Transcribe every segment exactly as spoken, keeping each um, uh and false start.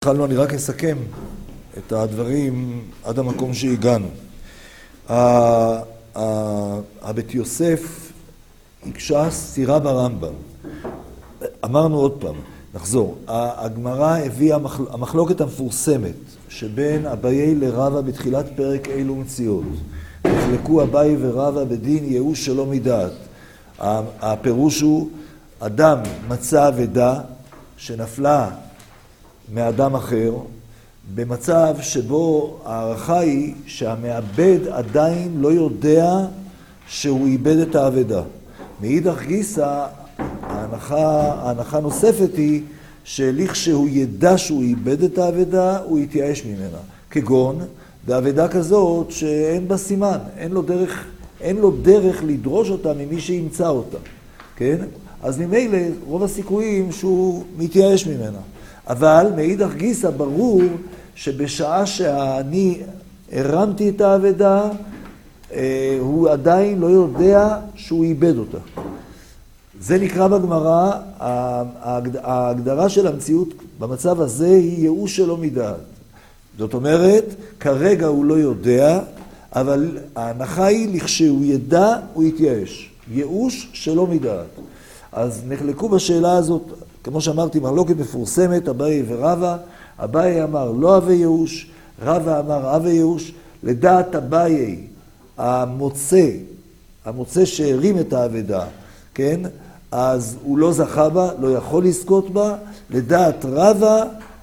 התחלנו, אני רק אסכם את הדברים עד המקום שהגענו. הבית יוסף הקשה סתירה ברמב"ם. אמרנו עוד פעם, נחזור. הגמרא הביאה המחלוקת המפורסמת שבין אביי לרבא בתחילת פרק אילו מציאות. נחלקו אביי ורבא בדין ייאוש שלא מדעת. הפירוש הוא, אדם מצא אבדה שנפלה מאדם אחר, במצב שבו הערכה היא שהמאבד עדיין לא יודע שהוא איבד את האבדה. מאידך גיסא, ההנחה, ההנחה נוספת היא שלכשהוא ידע שהוא איבד את האבדה, הוא יתייאש ממנה. כגון, באבדה כזאת שאין בה סימן, אין לו דרך, אין לו דרך לדרוש אותה ממי שימצא אותה. כן? אז ממילא רוב הסיכויים שהוא מתייאש ממנה. אבל מאידך גיסא ברור שבשעה שאני הרמתי את האבדה, הוא עדיין לא יודע שהוא איבד אותה. זה נקרא בגמרא, ההגדרה של המציאות במצב הזה היא ייאוש שלא מדעת. זאת אומרת, כרגע הוא לא יודע, אבל ההנחה היא לכשהוא ידע, הוא יתייאש. ייאוש שלא מדעת. אז נחלקו בשאלה הזאת, כמו שאמרתי, מחלוקת מפורסמת, אביי ורבא. אביי אמר לא אבי ייאוש, רבא אמר אבי ייאוש. לדעת אביי, המוצא, המוצא שהרים את האבדה, כן? אז הוא לא זכה בה, לא יכול לזכות בה. לדעת רבא,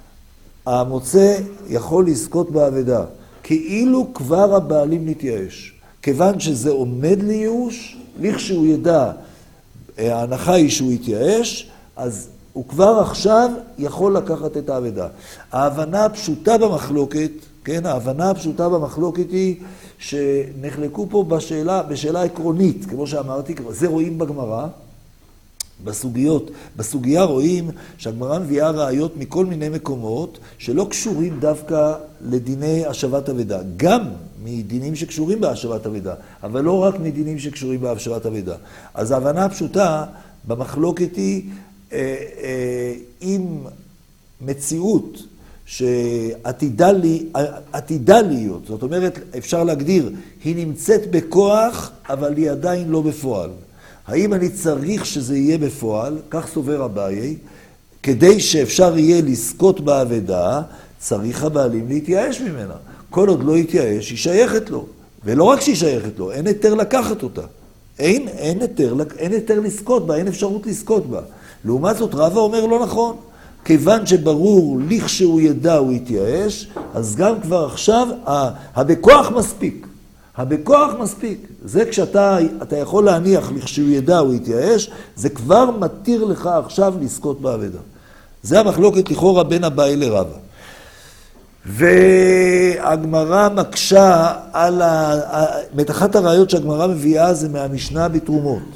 המוצא יכול לזכות באבדה. כאילו כבר הבעלים נתייאש. כיוון שזה עומד לייאוש, לכשהוא ידע, ההנחה היא שהוא יתייאש, אז הוא כבר עכשיו יכול לקחת את האבדה. ההבנה הפשוטה במחלוקת, כן, ההבנה הפשוטה במחלוקת היא שנחלקו פה בשאלה, בשאלה עקרונית, כמו שאמרתי, זה רואים בגמרא, בסוגיות, בסוגיה רואים שהגמרא מביאה ראיות מכל מיני מקומות שלא קשורים דווקא לדיני השבת אבדה, גם מדינים שקשורים בהשבת אבדה, אבל לא רק מדינים שקשורים בהשבת אבדה. אז ההבנה הפשוטה במחלוקת היא אה, אה, עם מציאות שעתידה לי, עתידה להיות, זאת אומרת אפשר להגדיר, היא נמצאת בכוח אבל היא עדיין לא בפועל. האם אני צריך שזה יהיה בפועל, כך סובר אביי, כדי שאפשר יהיה לזכות באבדה, צריך הבעלים להתייאש ממנה. כל עוד לא יתייאש, היא שייכת לו. ולא רק שהיא שייכת לו, אין היתר לקחת אותה. אין, אין היתר, אין היתר לזכות בה, אין אפשרות לזכות בה. לעומת זאת, רבא אומר לא נכון. כיוון שברור, לכשהוא ידע הוא יתייאש, אז גם כבר עכשיו, הבכוח מספיק. הבכוח מספיק. זה כשאתה אתה יכול להניח לכשהוא ידע הוא יתייאש, זה כבר מתיר לך עכשיו לזכות באבדה. זה המחלוקת לכאורה בין אביי לרבא. והגמרא מקשה על ה... מתחת הראיות שהגמרא מביאה זה מהמשנה בתרומות.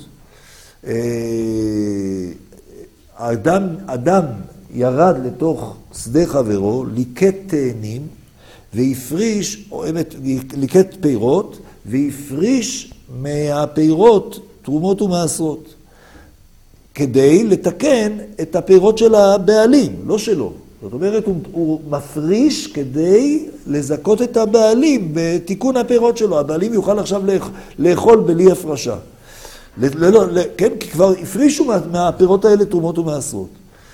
אדם, אדם ירד לתוך שדה חברו, ליקט תאנים, והפריש, או אמת, ליקט פירות, והפריש מהפירות תרומות ומעשרות, כדי לתקן את הפירות של הבעלים, לא שלו. זאת אומרת, הוא, הוא מפריש כדי לזכות את הבעלים בתיקון הפירות שלו. הבעלים יוכל עכשיו לאכול בלי הפרשה. ל, לא, ל, כן, כי כבר הפרישו מה, מהפירות האלה תרומות ומעשרות.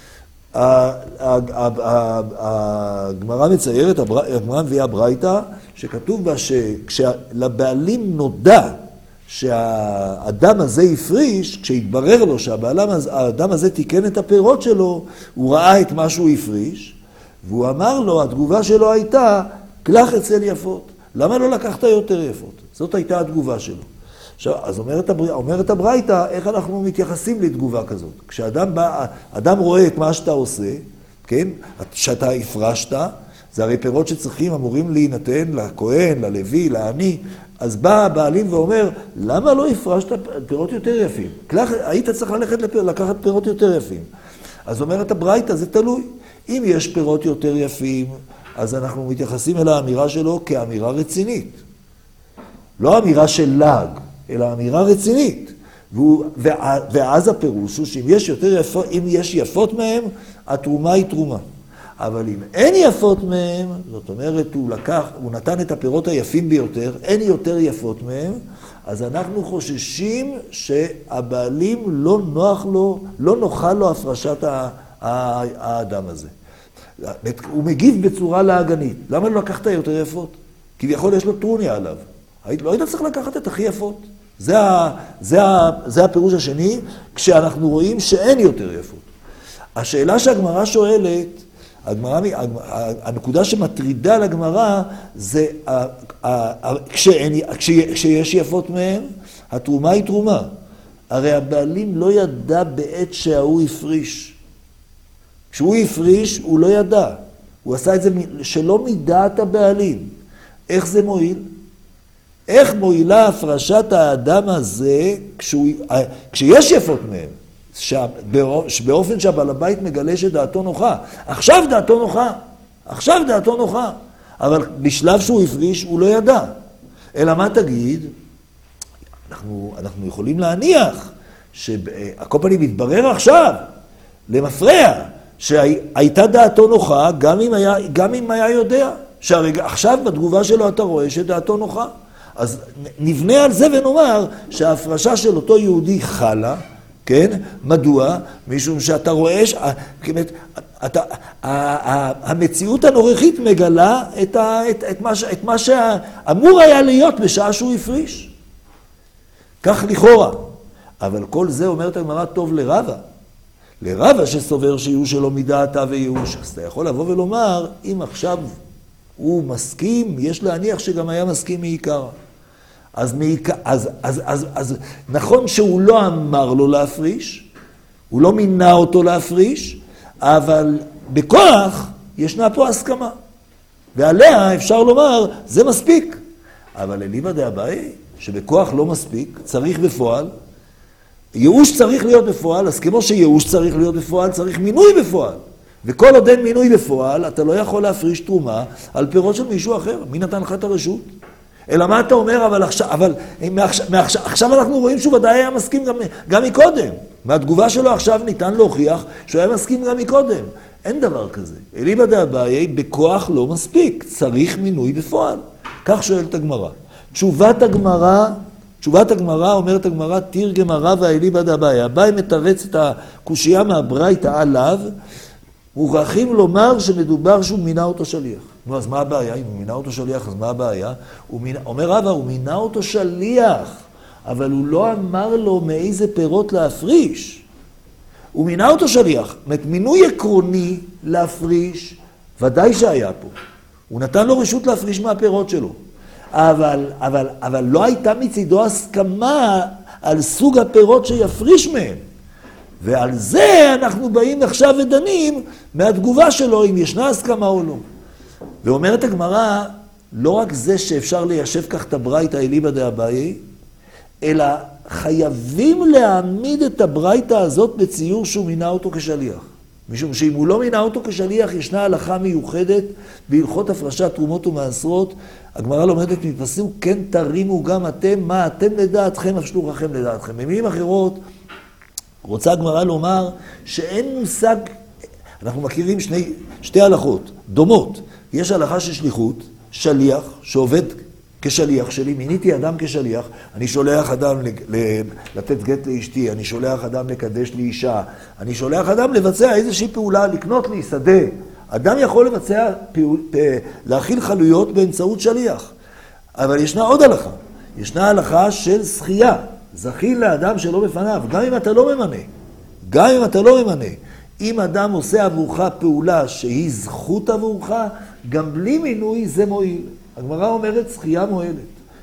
הגמרא מציירת, הגמרא מביאה ברייתא, שכתוב בה שכשלבעלים נודע שהאדם הזה הפריש, כשהתברר לו שהאדם הזה תיקן את הפירות שלו, הוא ראה את מה שהוא הפריש, והוא אמר לו, התגובה שלו הייתה, קלח אצל יפות. למה לא לקחת יותר יפות? זאת הייתה התגובה שלו. עכשיו, אז אומרת, אומרת הברייתא, איך אנחנו מתייחסים לתגובה כזאת? כשאדם בא, אדם רואה את מה שאתה עושה, כן? שאתה הפרשת, זה הרי פירות שצריכים, אמורים להינתן לכהן, ללוי, לעני, אז בא הבעלים ואומר, למה לא הפרשת פירות יותר יפים? כלך, היית צריך ללכת לפיר, לקחת פירות יותר יפים. אז אומרת הברייתא, זה תלוי. אם יש פירות יותר יפים, אז אנחנו מתייחסים אל האמירה שלו כאמירה רצינית. לא אמירה של לעג, אלא אמירה רצינית. והוא, ואז הפירוש הוא שאם יש יותר יפות, אם יש יפות מהם, התרומה היא תרומה. אבל אם אין יפות מהם, זאת אומרת, הוא לקח, הוא נתן את הפירות היפים ביותר, אין יותר יפות מהם, אז אנחנו חוששים שהבעלים לא נוח לו, לא נוחה לו הפרשת האדם הזה. הוא מגיב בצורה להגנית. למה לא לקחת יותר יפות? כביכול יש לו טרוניה עליו. לא היית צריך לקחת את הכי יפות. זה, ה, זה, ה, זה הפירוש השני, כשאנחנו רואים שאין יותר יפות. השאלה שהגמרא שואלת, הגמרא, הנקודה שמטרידה לגמרא, זה כשאין, כשיש יפות מהם, התרומה היא תרומה. הרי הבעלים לא ידע בעת שההוא הפריש. כשהוא הפריש, הוא לא ידע. הוא עשה את זה שלא מדעת הבעלים. איך זה מועיל? איך מועילה הפרשת האדם הזה כשהוא, כשיש יפות מהם? שבאופן שהבעל הבית מגלה שדעתו נוחה. עכשיו דעתו נוחה. עכשיו דעתו נוחה. אבל בשלב שהוא הפריש, הוא לא ידע. אלא מה תגיד? אנחנו, אנחנו יכולים להניח שהכל פנים מתברר עכשיו, למפרע, שהייתה דעתו נוחה, גם אם היה, גם אם היה יודע. שהרגע, עכשיו בתגובה שלו אתה רואה שדעתו נוחה. אז נבנה על זה ונאמר שההפרשה של אותו יהודי חלה, כן? מדוע? משום שאתה רואה, ש... כמת, אתה, המציאות הנוכחית מגלה את, ה, את, את, מה, ש... את מה שאמור היה להיות בשעה שהוא הפריש. כך לכאורה. אבל כל זה אומרת הגמרא טוב לרבא. לרבא שסובר שיהיו שלו מדעתה וייאוש. אז אתה יכול לבוא ולומר, אם עכשיו הוא מסכים, יש להניח שגם היה מסכים מעיקר. אז, מעיקר, אז, אז, אז, אז נכון שהוא לא אמר לו להפריש, הוא לא מינה אותו להפריש, אבל בכוח ישנה פה הסכמה. ועליה אפשר לומר, זה מספיק. אבל אליבא דאביי, שבכוח לא מספיק, צריך בפועל, ייאוש צריך להיות בפועל, אז כמו שייאוש צריך להיות בפועל, צריך מינוי בפועל. וכל עוד אין מינוי בפועל, אתה לא יכול להפריש תרומה על פירות של מישהו אחר. מי נתן לך את הרשות? אלא מה אתה אומר, אבל עכשיו, אבל מעכשיו, מעכשיו, עכשיו אנחנו רואים שהוא ודאי היה מסכים גם, גם מקודם. מהתגובה שלו עכשיו ניתן להוכיח שהוא היה מסכים גם מקודם. אין דבר כזה. אליבא דאביי, בכוח לא מספיק. צריך מינוי בפועל. כך שואלת הגמרא. תשובת הגמרא, תשובת הגמרא אומרת הגמרא, תרגם רבא אליבא דאביי. אביי מתרץ את הקושייה מהברייתא עליו, מוכרחים לומר שמדובר שהוא מינה אותו שליח. נו, אז מה הבעיה? אם הוא מינה אותו שליח, אז מה הבעיה? הוא מינה, אומר רבא, הוא מינה אותו שליח, אבל הוא לא אמר לו מאיזה פירות להפריש. הוא מינה אותו שליח. מינוי עקרוני להפריש, ודאי שהיה פה. הוא נתן לו רשות להפריש מהפירות שלו. אבל, אבל, אבל לא הייתה מצידו הסכמה על סוג הפירות שיפריש מהם. ועל זה אנחנו באים עכשיו ודנים מהתגובה שלו, אם ישנה הסכמה או לא. ואומרת הגמרא, לא רק זה שאפשר ליישב כך את הברייתא אליבא דאביי, אלא חייבים להעמיד את הברייתא הזאת בציור שהוא מינה אותו כשליח. משום שאם הוא לא מינה אותו כשליח, ישנה הלכה מיוחדת בהלכות הפרשת תרומות ומעשרות. הגמרא לומדת מפסוק, כן תרימו גם אתם, מה אתם לדעתכם, הפשלוככם לדעתכם. במילים אחרות, רוצה הגמרא לומר שאין מושג, אנחנו מכירים שני, שתי הלכות דומות. יש הלכה של שליחות, שליח שעובד כשליח שלי, מיניתי אדם כשליח, אני שולח אדם לתת גט לאשתי, אני שולח אדם לקדש לי אישה, אני שולח אדם לבצע איזושהי פעולה, לקנות לי שדה. אדם יכול לבצע, פעול, להכיל חלויות באמצעות שליח. אבל ישנה עוד הלכה, ישנה הלכה של זכייה. זכין לאדם שלא בפניו, גם אם אתה לא ממנה. גם אם אתה לא ממנה. אם אדם עושה עבורך פעולה שהיא זכות עבורך, גם בלי מינוי זה מועיל. הגמרא אומרת זכייה מועלת.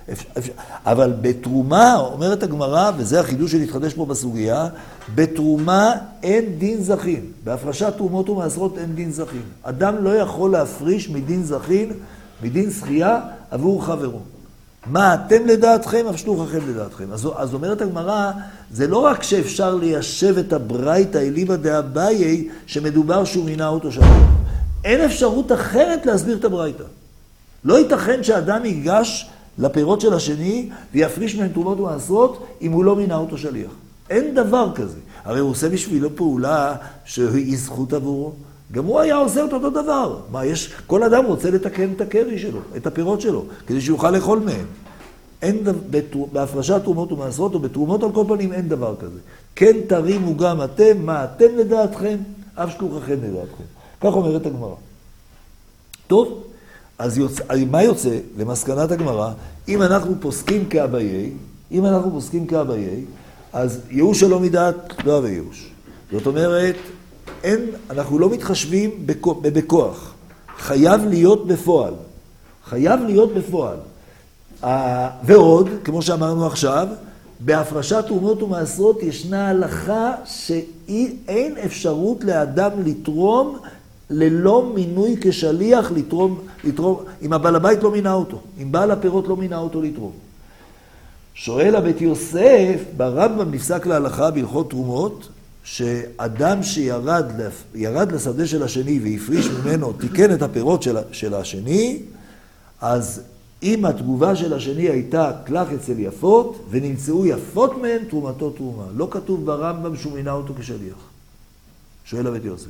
אבל בתרומה, אומרת הגמרא, וזה החידוש שנתחדש פה בסוגיה, בתרומה אין דין זכין. בהפרשת תרומות ומעשרות אין דין זכין. אדם לא יכול להפריש מדין זכין, מדין זכייה עבור חברו. מה אתם לדעתכם, הפשלוככם לדעתכם. אז, אז אומרת הגמרא, זה לא רק שאפשר ליישב את הברייתא אליבא דאביי, שמדובר שהוא מינה אותו שליח. אין אפשרות אחרת להסביר את הברייתא. לא ייתכן שאדם ייגש לפירות של השני, ויפריש מהם תרומות ומעשרות, אם הוא לא מינה אותו שליח. אין דבר כזה. הרי הוא עושה בשבילו פעולה שהיא זכות עבורו. גם הוא היה עושה את אותו דבר. מה, יש, כל אדם רוצה לתקן את הקרי שלו, את הפירות שלו, כדי שיוכל לאכול מהם. אין, בהפרשת תרומות ומעשרות, או בתרומות על כל פנים, אין דבר כזה. כן תרימו גם אתם, מה אתם לדעתכם, אף שלוחכם לדעתכם. כך אומרת הגמרא. טוב, אז יוצא, מה יוצא למסקנת הגמרא? אם אנחנו פוסקים כאביי, אם אנחנו פוסקים כאביי, אז ייאוש שלא מדעת, לא אבי ייאוש. זאת אומרת, אין, אנחנו לא מתחשבים בכוח. חייב להיות בפועל. חייב להיות בפועל. ועוד, כמו שאמרנו עכשיו, בהפרשת תרומות ומעשרות ישנה הלכה שאין אפשרות לאדם לתרום ללא מינוי כשליח לתרום, לתרום, אם הבעל הבית לא מינה אותו, אם בעל הפירות לא מינה אותו לתרום. שואל הבית יוסף, ברמב"ם נפסק להלכה בהלכות תרומות, שאדם שירד ירד לשדה של השני והפריש ממנו, תיקן את הפירות של, של השני, אז אם התגובה של השני הייתה קלח אצל יפות, ונמצאו יפות מהן, תרומתו תרומה. לא כתוב ברמב"ם שהוא מינה אותו כשליח. שואל הבית יוסף.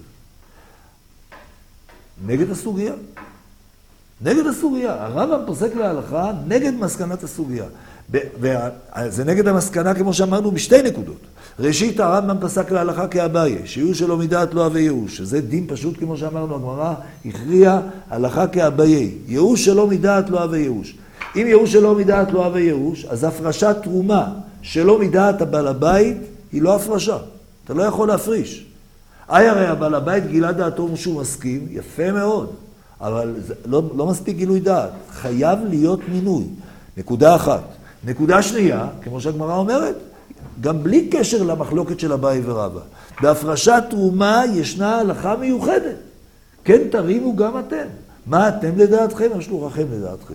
נגד הסוגיה. נגד הסוגיה. הרמב"ם פוסק להלכה נגד מסקנת הסוגיה. זה נגד המסקנה, כמו שאמרנו, בשתי נקודות. ראשית, הרמב"ם פסק להלכה כאביי, שייאוש שלא מדעת לא אבי ייאוש, שזה דין פשוט, כמו שאמרנו, הגמרא הכריעה הלכה כאביי, ייאוש שלא מדעת לא אבי ייאוש. אם ייאוש שלא מדעת לא אבי ייאוש, אז הפרשת תרומה שלא מדעת הבעל הבית היא לא הפרשה. אתה לא יכול להפריש. אי הרי הבעל הבית גילה דעתו שהוא מסכים, יפה מאוד, אבל זה לא, לא מספיק גילוי דעת. חייב להיות מינוי. נקודה אחת. נקודה שנייה, כמו שהגמרא אומרת, גם בלי קשר למחלוקת של אביי ורבא. בהפרשת תרומה ישנה הלכה מיוחדת. כן תרימו גם אתם. מה אתם לדעתכם? או שלוחכם לדעתכם.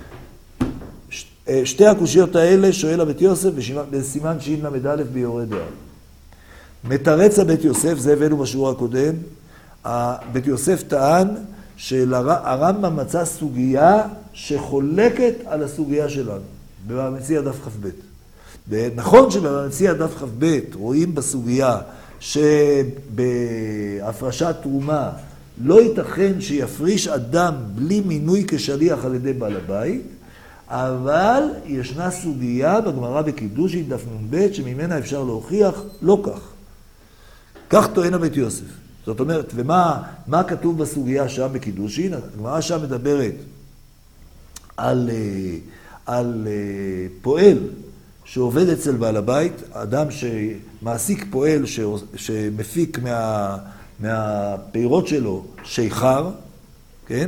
שתי הקושיות האלה שואל הבית יוסף בסימן שין למד א' ביורה דעה. מתרץ הבית יוסף, זה הבאנו בשיעור הקודם, הבית יוסף טען שהרמב"ם מצא סוגיה שחולקת על הסוגיה שלנו, במציע דף כ"ב. נכון שבמציע דף כ"ב רואים בסוגיה שבהפרשת תרומה לא ייתכן שיפריש אדם בלי מינוי כשליח על ידי בעל הבית, אבל ישנה סוגיה בגמרא בקידושין דף נ"ב שממנה אפשר להוכיח לא כך. כך טוען הבית יוסף. זאת אומרת, ומה מה כתוב בסוגיה שם בקידושין? הגמרא שם מדברת על, על פועל שעובד אצל בעל הבית, אדם שמעסיק פועל ש, שמפיק מה, מהפירות שלו שיכר, כן?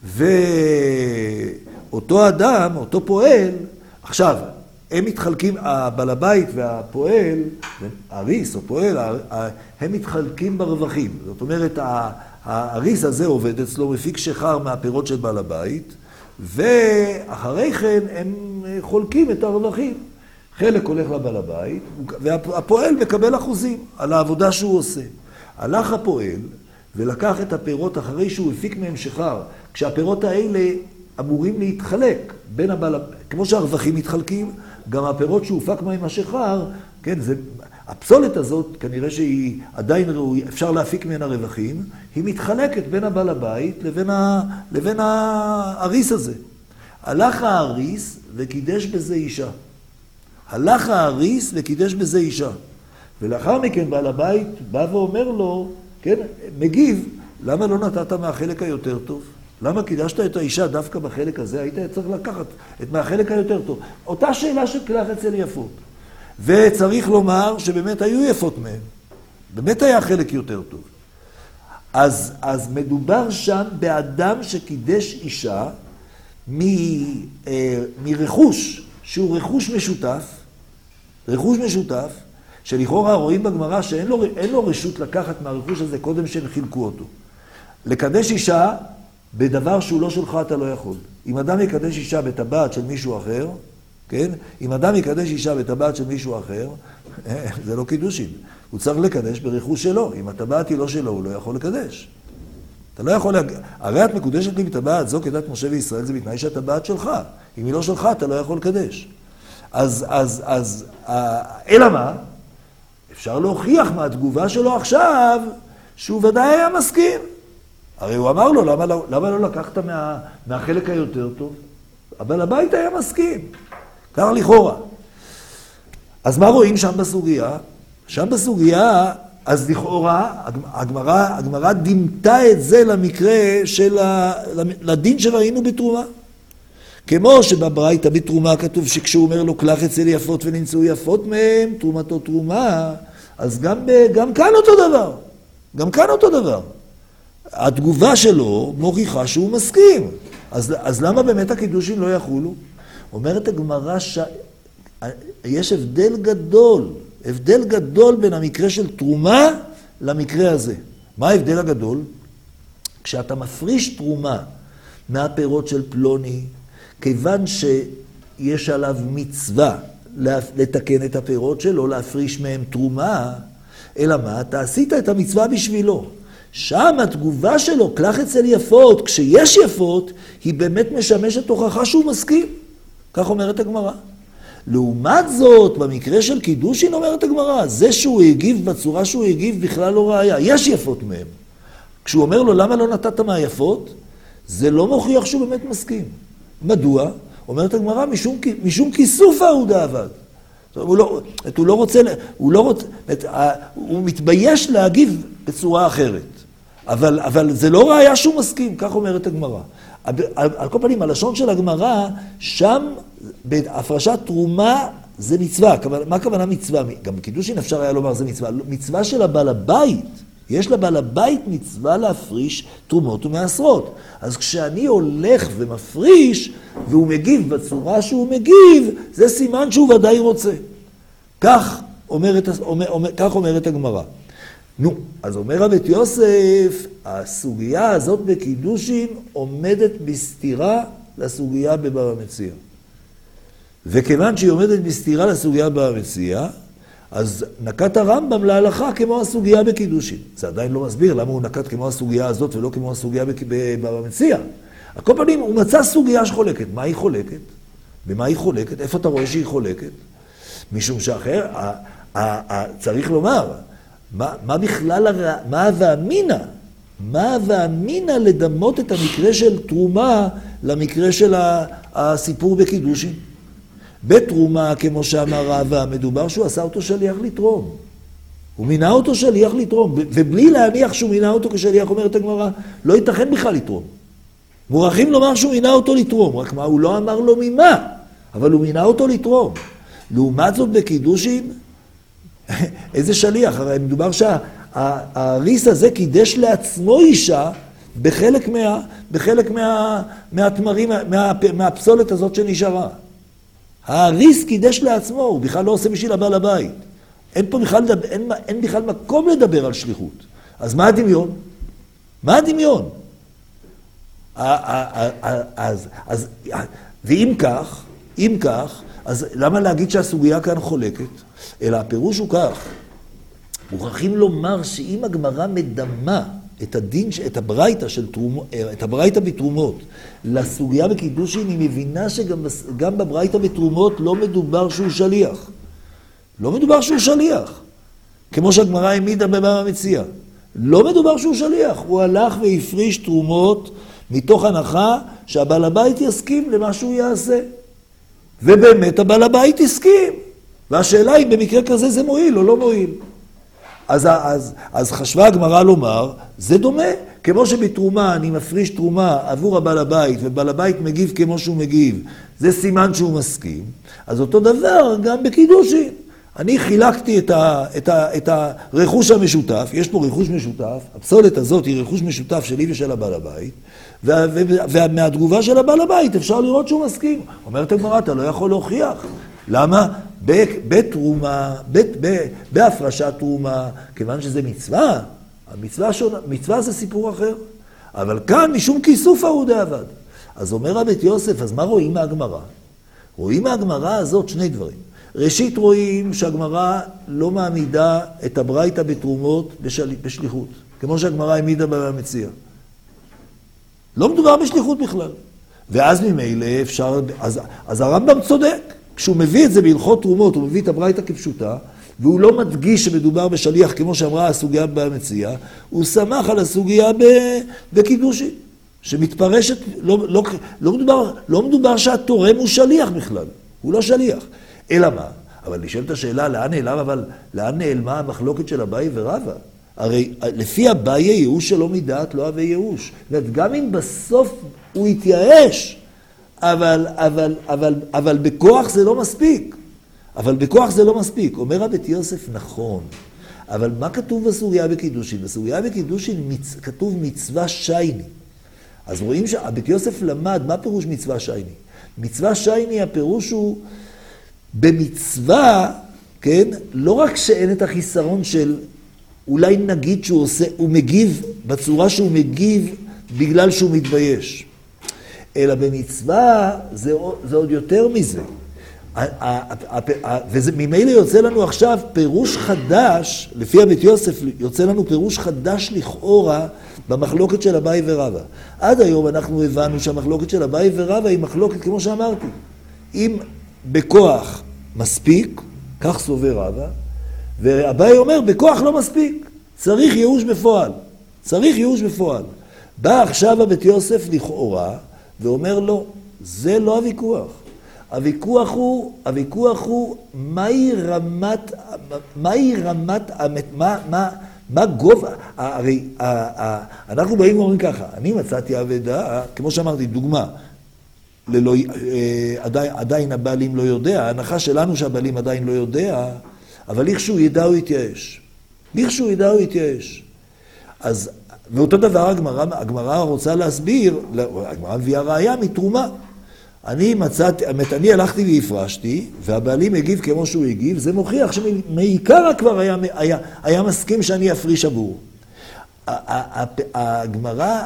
ואותו אדם, אותו פועל, עכשיו, הם מתחלקים, הבעל הבית והפועל, הריס או פועל, הם מתחלקים ברווחים. זאת אומרת, הריס הזה עובד אצלו, מפיק שחר מהפירות של בעל הבית, ואחרי כן הם חולקים את הרווחים. חלק הולך לבעל הבית, והפועל מקבל אחוזים על העבודה שהוא עושה. הלך הפועל ולקח את הפירות אחרי שהוא הפיק מהם שחר, כשהפירות האלה אמורים להתחלק בין הבעל הבית, כמו שהרווחים מתחלקים, גם הפירות שהופק מהם השחר, כן, זה, הפסולת הזאת, כנראה שהיא עדיין ראוי, אפשר להפיק ממנה רווחים, היא מתחלקת בין הבעל הבית לבין, ה, לבין האריס הזה. הלך האריס וקידש בזה אישה. הלך האריס וקידש בזה אישה. ולאחר מכן בעל הבית בא ואומר לו, כן, מגיב, למה לא נתת מהחלק היותר טוב? למה קידשת את האישה דווקא בחלק הזה? היית צריך לקחת את מהחלק היותר טוב. אותה שאלה של קלח אצל יפות. וצריך לומר שבאמת היו יפות מהן. באמת היה חלק יותר טוב. אז, אז מדובר שם באדם שקידש אישה מ, אה, מרכוש, שהוא רכוש משותף, רכוש משותף, שלכאורה רואים בגמרא שאין לו, אין לו רשות לקחת מהרכוש הזה קודם שהם חילקו אותו. לקדש אישה בדבר שהוא לא שלך אתה לא יכול. אם אדם יקדש אישה בטבעת של מישהו אחר, כן? אם אדם יקדש אישה בטבעת של מישהו אחר, זה לא קידושין. הוא צריך לקדש ברכוש שלו. אם הטבעת היא לא שלו, הוא לא יכול לקדש. אתה לא יכול להג... הרי את מקודשת לי בטבעת, זו כדת משה וישראל, זה בתנאי שהטבעת שלך. אם היא לא שלך, אתה לא יכול לקדש. אז, אז, אז, אלא מה? אפשר להוכיח מהתגובה שלו עכשיו, שהוא ודאי היה מסכים. הרי הוא אמר לו, למה, למה לא לקחת מה, מהחלק היותר טוב? אבל הבית היה מסכים, כך לכאורה. אז מה רואים שם בסוגיה? שם בסוגיה, אז לכאורה, הגמרא, הגמרא דימתה את זה למקרה של ה, לדין שראינו בתרומה. כמו שבברייתא בתרומה כתוב שכשהוא אומר לו, קלח אצל יפות ונמצאו יפות מהם, תרומתו תרומה, אז גם, גם כאן אותו דבר. גם כאן אותו דבר. התגובה שלו מוכיחה שהוא מסכים. אז, אז למה באמת הקידושים לא יחולו? אומרת הגמרא ש... יש הבדל גדול, הבדל גדול בין המקרה של תרומה למקרה הזה. מה ההבדל הגדול? כשאתה מפריש תרומה מהפירות של פלוני, כיוון שיש עליו מצווה לתקן את הפירות שלו, להפריש מהם תרומה, אלא מה? אתה עשית את המצווה בשבילו. שם התגובה שלו, קלח אצל יפות, כשיש יפות, היא באמת משמשת הוכחה שהוא מסכים. כך אומרת הגמרא. לעומת זאת, במקרה של קידושין אומרת הגמרא, זה שהוא הגיב בצורה שהוא הגיב בכלל לא ראיה. יש יפות מהם. כשהוא אומר לו, למה לא נתת מהיפות? זה לא מוכיח שהוא באמת מסכים. מדוע? אומרת הגמרא, משום, משום כיסוף ההודה עבד. הוא לא, הוא לא רוצה, הוא לא רוצה, הוא מתבייש להגיב בצורה אחרת. אבל, אבל זה לא ראיה שהוא מסכים, כך אומרת הגמרא. על, על כל פנים, הלשון של הגמרא, שם בהפרשת תרומה זה מצווה. מה הכוונה מצווה? גם בקידושין אפשר היה לומר זה מצווה. מצווה של הבעל הבית. יש לבעל הבית מצווה להפריש תרומות ומעשרות. אז כשאני הולך ומפריש, והוא מגיב בצורה שהוא מגיב, זה סימן שהוא ודאי רוצה. כך אומרת, אומר, אומר, כך אומרת הגמרא. נו, אז אומר הבית יוסף, הסוגיה הזאת בקידושין עומדת בסתירה לסוגיה בבבא מציעא. וכיוון שהיא עומדת בסתירה לסוגיה בבבא מציעא, אז נקט הרמב"ם להלכה כמו הסוגיה בקידושין. זה עדיין לא מסביר למה הוא נקט כמו הסוגיה הזאת ולא כמו הסוגיה בבבא מציעא. על כל פנים, הוא מצא סוגיה שחולקת. מה היא חולקת? במה היא חולקת? איפה אתה רואה שהיא חולקת? משום שאחר, צריך לומר, מה, מה בכלל, הר... מה ואמינה? מה ואמינה לדמות את המקרה של תרומה למקרה של הסיפור בקידושין? בתרומה, כמו שאמר רבא, מדובר שהוא עשה אותו שליח לתרום. הוא מינה אותו שליח לתרום, ובלי להניח שהוא מינה אותו כשליח, אומרת הגמרא, לא ייתכן בכלל לתרום. מוכרחים לומר שהוא מינה אותו לתרום, רק מה, הוא לא אמר לו ממה, אבל הוא מינה אותו לתרום. לעומת זאת בקידושין, איזה שליח? הרי מדובר שהריס הזה קידש לעצמו אישה בחלק מה, בחלק מה, מהתמרים, מה, מהפסולת הזאת שנשארה. הריס קידש לעצמו, הוא בכלל לא עושה בשביל הבעל הבית. אין פה בכלל, אין, אין בכלל מקום לדבר על שליחות. אז מה הדמיון? מה הדמיון? אז, אז, ואם כך, אם כך, אז למה להגיד שהסוגיה כאן חולקת? אלא הפירוש הוא כך. מוכרחים לומר שאם הגמרא מדמה את הדין, את הברייתא של תרומות, את הברייתא בתרומות, לסוגיה בקידושין, היא מבינה שגם גם בברייתא בתרומות לא מדובר שהוא שליח. לא מדובר שהוא שליח. כמו שהגמרא העמידה בבבא מציעא. לא מדובר שהוא שליח. הוא הלך והפריש תרומות מתוך הנחה שהבעל הבית יסכים למה שהוא יעשה. ובאמת הבעל הבית הסכים. והשאלה היא, במקרה כזה זה מועיל או לא מועיל. אז, אז, אז חשבה הגמרא לומר, זה דומה. כמו שבתרומה אני מפריש תרומה עבור הבעל הבית, ובעל הבית מגיב כמו שהוא מגיב, זה סימן שהוא מסכים. אז אותו דבר גם בקידושין. אני חילקתי את, ה, את, ה, את הרכוש המשותף, יש פה רכוש משותף, הפסולת הזאת היא רכוש משותף שלי ושל הבעל הבית, ומהתגובה של הבעל הבית אפשר לראות שהוא מסכים. אומרת הגמרא, אתה לא יכול להוכיח. למה? בתרומה, בהפרשת תרומה, כיוון שזה מצווה, המצווה שונה, מצווה זה סיפור אחר. אבל כאן משום כיסוף ההודה עבד. אז אומר הבית יוסף, אז מה רואים מהגמרא? רואים מהגמרא הזאת שני דברים. ראשית רואים שהגמרא לא מעמידה את הברייתא בתרומות בשל... בשליחות, כמו שהגמרא העמידה בבבא מציעא. לא מדובר בשליחות בכלל. ואז ממילא אפשר, אז, אז הרמב"ם צודק. כשהוא מביא את זה בהלכות תרומות, הוא מביא את הברייתא כפשוטה, והוא לא מדגיש שמדובר בשליח, כמו שאמרה הסוגיה במציאה, הוא שמח על הסוגיה בקידושין, שמתפרשת, לא, לא, לא, מדובר, לא מדובר שהתורם הוא שליח בכלל, הוא לא שליח. אלא מה? אבל נשאלת השאלה, לאן נעלם, אבל לאן נעלמה המחלוקת של אביי ורבא? הרי לפי אביי ייאוש שלא מדעת, לא אבי ייאוש. גם אם בסוף הוא יתייאש, אבל, אבל, אבל, אבל בכוח זה לא מספיק. אבל בכוח זה לא מספיק. אומר רבי יוסף, נכון. אבל מה כתוב בסוגיה בקידושין? בסוגיה בקידושין מצ... כתוב מצווה שייני. אז רואים שרבי יוסף למד, מה פירוש מצווה שייני? מצווה שייני, הפירוש הוא, במצווה, כן, לא רק שאין את החיסרון של, אולי נגיד שהוא עושה, הוא מגיב בצורה שהוא מגיב בגלל שהוא מתבייש. אלא במצווה זה, זה עוד יותר מזה. וממילא יוצא לנו עכשיו פירוש חדש, לפי הבית יוסף יוצא לנו פירוש חדש לכאורה במחלוקת של אביי ורבא. עד היום אנחנו הבנו שהמחלוקת של אביי ורבא היא מחלוקת, כמו שאמרתי, אם בכוח מספיק, כך סובר רבא, ואביי אומר בכוח לא מספיק, צריך ייאוש בפועל, צריך ייאוש בפועל. בא עכשיו הבית יוסף לכאורה ואומר לו, זה לא הוויכוח. הוויכוח הוא, הוויכוח הוא, מהי רמת, מהי רמת, מה, מה, מה גובה, הרי, אנחנו באים ואומרים ככה, אני מצאתי אבדה, כמו שאמרתי, דוגמה, ללא, עדיין, עדיין הבעלים לא יודע, ההנחה שלנו שהבעלים עדיין לא יודע, אבל לכשהוא ידע הוא יתייאש. לכשהוא ידע הוא יתייאש. אז, ואותו דבר הגמרא, הגמרא רוצה להסביר, הגמרא מביאה ראיה מתרומה. אני מצאתי, אני הלכתי והפרשתי, והבעלים הגיב כמו שהוא הגיב, זה מוכיח שמעיקר כבר היה, היה, היה מסכים שאני אפריש עבור. הגמרא,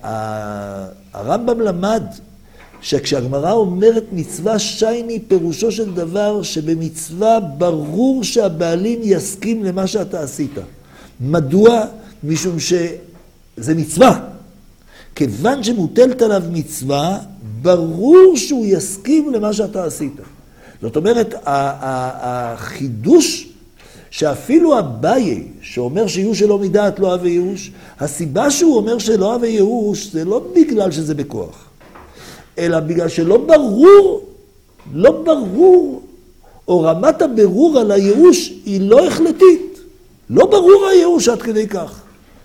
הרמב"ם למד, שכשהגמרא אומרת מצווה שייני, פירושו של דבר שבמצווה ברור שהבעלים יסכים למה שאתה עשית. מדוע? משום שזה מצווה. כיוון שמוטלת עליו מצווה, ברור שהוא יסכים למה שאתה עשית. זאת אומרת, החידוש שאפילו אביי, שאומר שיהיו שלא מדעת לא אבי ייאוש, הסיבה שהוא אומר שלא אבי ייאוש, זה לא בגלל שזה בכוח. אלא בגלל שלא ברור, לא ברור, או רמת הברור על הייאוש היא לא החלטית. לא ברור הייאוש עד כדי כך.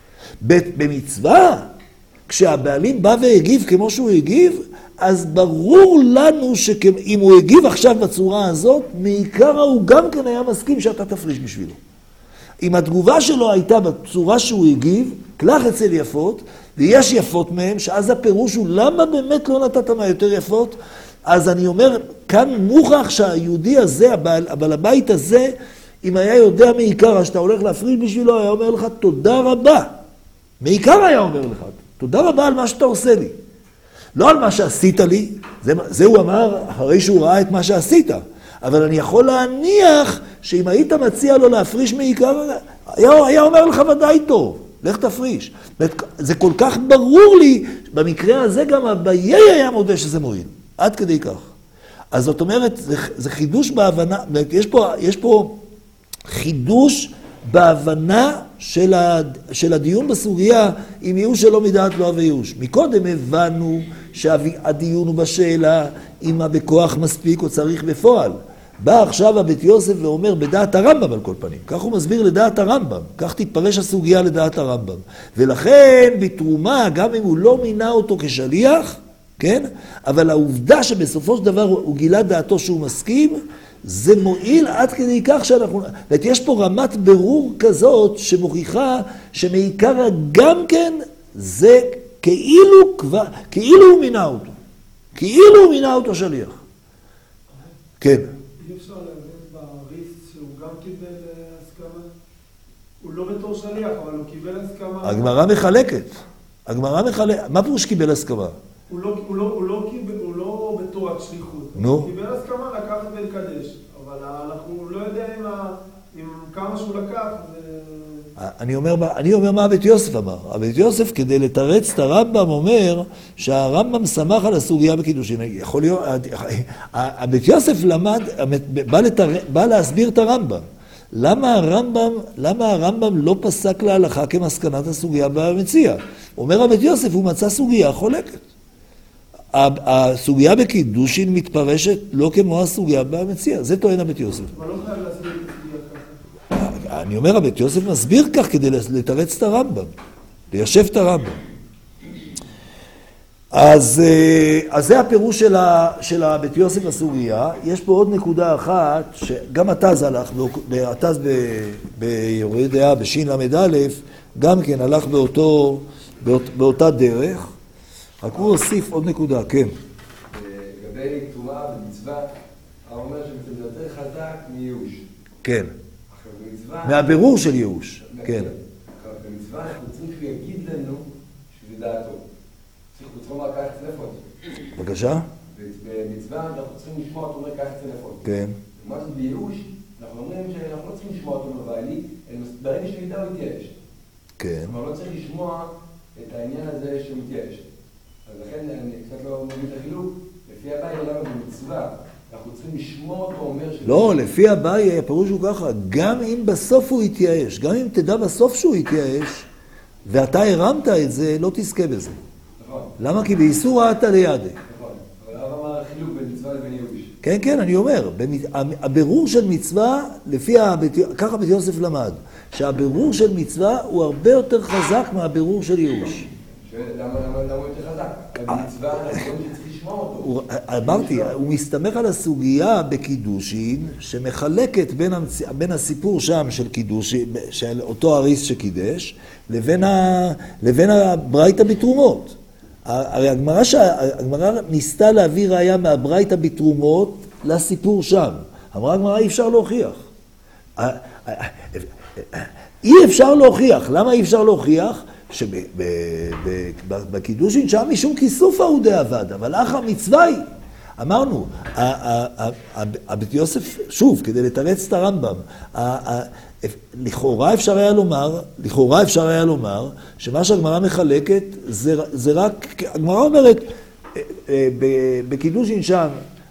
במצווה, כשהבעלים בא והגיב כמו שהוא הגיב, אז ברור לנו שאם הוא הגיב עכשיו בצורה הזאת, מעיקר הוא גם כן היה מסכים שאתה תפריש בשבילו. אם התגובה שלו הייתה בצורה שהוא הגיב, כלך אצל יפות, ויש יפות מהם, שאז הפירוש הוא למה באמת לא נתת מה יותר יפות, אז אני אומר, כאן מוכח שהיהודי הזה, הבעל, הבעל הבית הזה, אם היה יודע מעיקר שאתה הולך להפריש בשבילו, היה אומר לך תודה רבה. מעיקר היה אומר לך, תודה רבה על מה שאתה עושה לי. לא על מה שעשית לי, זה, זה הוא אמר אחרי שהוא ראה את מה שעשית. אבל אני יכול להניח שאם היית מציע לו להפריש מעיקר, היה, היה אומר לך ודאי טוב, לך תפריש. זה כל כך ברור לי, במקרה הזה גם אביי היה מודה שזה מועיל, עד כדי כך. אז זאת אומרת, זה, זה חידוש בהבנה, יש פה, יש פה חידוש בהבנה של, ה, של הדיון בסוגיה, אם ייאוש שלא מדעת לא אבי ייאוש. מקודם הבנו שהדיון הוא בשאלה אם בכוח מספיק או צריך בפועל. בא עכשיו הבית יוסף ואומר בדעת הרמב"ם על כל פנים. כך הוא מסביר לדעת הרמב"ם. כך תתפרש הסוגיה לדעת הרמב"ם. ולכן בתרומה, גם אם הוא לא מינה אותו כשליח, כן? אבל העובדה שבסופו של דבר הוא גילה דעתו שהוא מסכים, זה מועיל עד כדי כך שאנחנו... ואת יש פה רמת ברור כזאת שמוכיחה שמעיקר גם כן זה כאילו כבר... כאילו הוא מינה אותו. כאילו הוא מינה אותו שליח. כן. אי אפשר להבין בריס שהוא גם קיבל הסכמה? הוא לא בתור שליח, אבל הוא קיבל הסכמה. הגמרא מחלקת. הגמרא מחלקת. מה פירוש קיבל הסכמה? הוא לא, הוא לא, הוא לא, קיבל, הוא לא בתור השליחות. נו. הוא קיבל הסכמה לקחת ולקדש. אבל אנחנו לא יודעים עם, עם כמה שהוא לקח. ו... אני אומר, אני אומר מה הבית יוסף אמר. הבית יוסף כדי לתרץ את הרמב"ם אומר שהרמב"ם שמח על הסוגיה בקידושין. יכול להיות, הבית יוסף למד, בא, לתר... בא להסביר את הרמב"ם. למה הרמב"ם, למה הרמב"ם לא פסק להלכה כמסקנת הסוגיה במציע? אומר הבית יוסף, הוא מצא סוגיה חולקת. הסוגיה בקידושין מתפרשת לא כמו הסוגיה במציע. זה טוען הבית יוסף. אבל לא חייב להסביר את הסוגיה ככה. אני אומר, הבית יוסף מסביר כך כדי לתרץ את הרמב"ם, ליישב את הרמב"ם. אז, אז זה הפירוש של, ה, של הבית יוסף הסוגיה. יש פה עוד נקודה אחת, שגם התז הלך, התז ביורי דעה, בשין למד א', גם כן הלך באותו, באות, באותה דרך. רק הוא הוסיף עוד נקודה, כן. לגבי תרומה ומצווה, הוא אומר שזה יותר חזק מייאוש. כן. במצווה... מהבירור של ייאוש, כן. במצווה אנחנו צריכים שהוא יגיד לנו שזה דעתו. אנחנו צריכים רק כך טלפון. בבקשה? במצווה אנחנו צריכים לשמוע אותו אומר כך טלפון. כן. ומה זה בייאוש? אנחנו אומרים שאנחנו לא צריכים לשמוע אותו מבעלי, אלא ברגע שהוא ידע הוא יתייאש. כן. אבל לא צריך לשמוע את העניין הזה שהוא מתייאש. אז לכן אני קצת לא מבין את החילוק. לפי הבאי למה במצווה אנחנו צריכים לשמוע אותו אומר ש... לא, לפי הבאי הפירוש הוא ככה, גם אם בסוף הוא יתייאש, גם אם תדע בסוף שהוא יתייאש, ואתה הרמת את זה, לא תזכה בזה. נכון. למה? כי באיסור רעתה לידי. נכון. אבל למה אמר החילוק בין מצווה לבין ייאוש? כן, כן, אני אומר, הבירור של מצווה, לפי, ככה בית יוסף למד, שהבירור של מצווה הוא הרבה יותר חזק מהבירור של ייאוש. למה הוא יותר חזק? במצווה אנחנו צריכים לשמוע אותו. אמרתי, הוא מסתמך על הסוגיה בקידושין, שמחלקת בין, המצ... בין הסיפור שם של קידושין, של אותו אריס שקידש, לבין, ה... לבין הברייתא בתרומות. הרי הגמרא, ש... הגמרא ניסתה להביא ראיה מהברייתא בתרומות לסיפור שם. אמרה הגמרא, אי אפשר להוכיח. אי אפשר להוכיח. למה אי אפשר להוכיח? שבקידושין שם משום כיסוף ההוא דאבד, אבל אך המצווה היא. אמרנו, הבית יוסף, שוב, כדי לתרץ את הרמב"ם, לכאורה אפשר היה לומר, לכאורה אפשר היה לומר, שמה שהגמרא מחלקת, זה רק, הגמרא אומרת, בקידושין שם,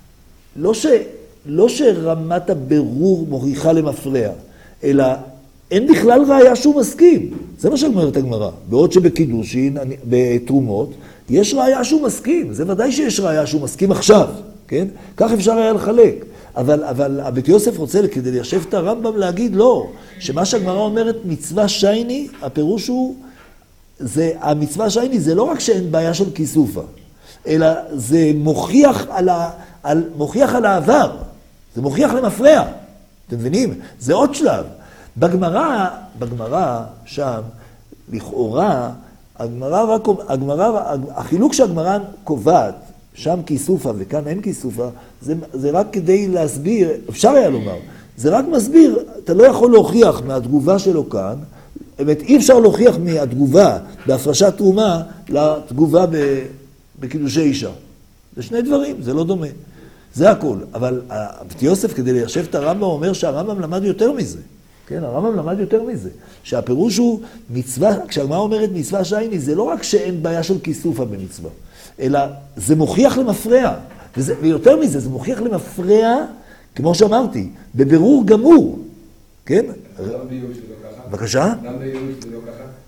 לא שרמת הבירור מוכיחה למפרע, אלא אין בכלל ראיה שהוא מסכים. זה מה שאומרת הגמרא. בעוד שבקידושין, בתרומות, יש ראיה שהוא מסכים. זה ודאי שיש ראיה שהוא מסכים עכשיו, כן? כך אפשר היה לחלק. אבל, אבל הבית יוסף רוצה, כדי ליישב את הרמב"ם, להגיד לא, שמה שהגמרא אומרת מצווה שייני, הפירוש הוא, זה, המצווה שייני זה לא רק שאין בעיה של כיסופה, אלא זה מוכיח על, ה, על, מוכיח על העבר. זה מוכיח למפרע. אתם מבינים? זה עוד שלב. בגמרא, בגמרא שם, לכאורה, הגמרא רק, הגמרא, החילוק שהגמרא קובעת, שם כיסופה וכאן אין כיסופה, זה, זה רק כדי להסביר, אפשר היה לומר, זה רק מסביר, אתה לא יכול להוכיח מהתגובה שלו כאן, באמת אי אפשר להוכיח מהתגובה בהפרשת תרומה לתגובה בקידושי אישה. זה שני דברים, זה לא דומה. זה הכל. אבל בית יוסף, כדי ליישב את הרמב"ם, אומר שהרמב"ם למד יותר מזה. כן, הרמב"ם למד יותר מזה. שהפירוש הוא מצווה, כשהגמרא אומרת מצווה שייני, זה לא רק שאין בעיה של כיסופה במצווה, אלא זה מוכיח למפרע. וזה, ויותר מזה, זה מוכיח למפרע, כמו שאמרתי, בבירור גמור. כן? למה בייאוש זה לא ככה? בבקשה? למה בייאוש זה לא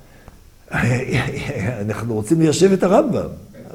ככה? אנחנו רוצים ליישב את הרמב"ם.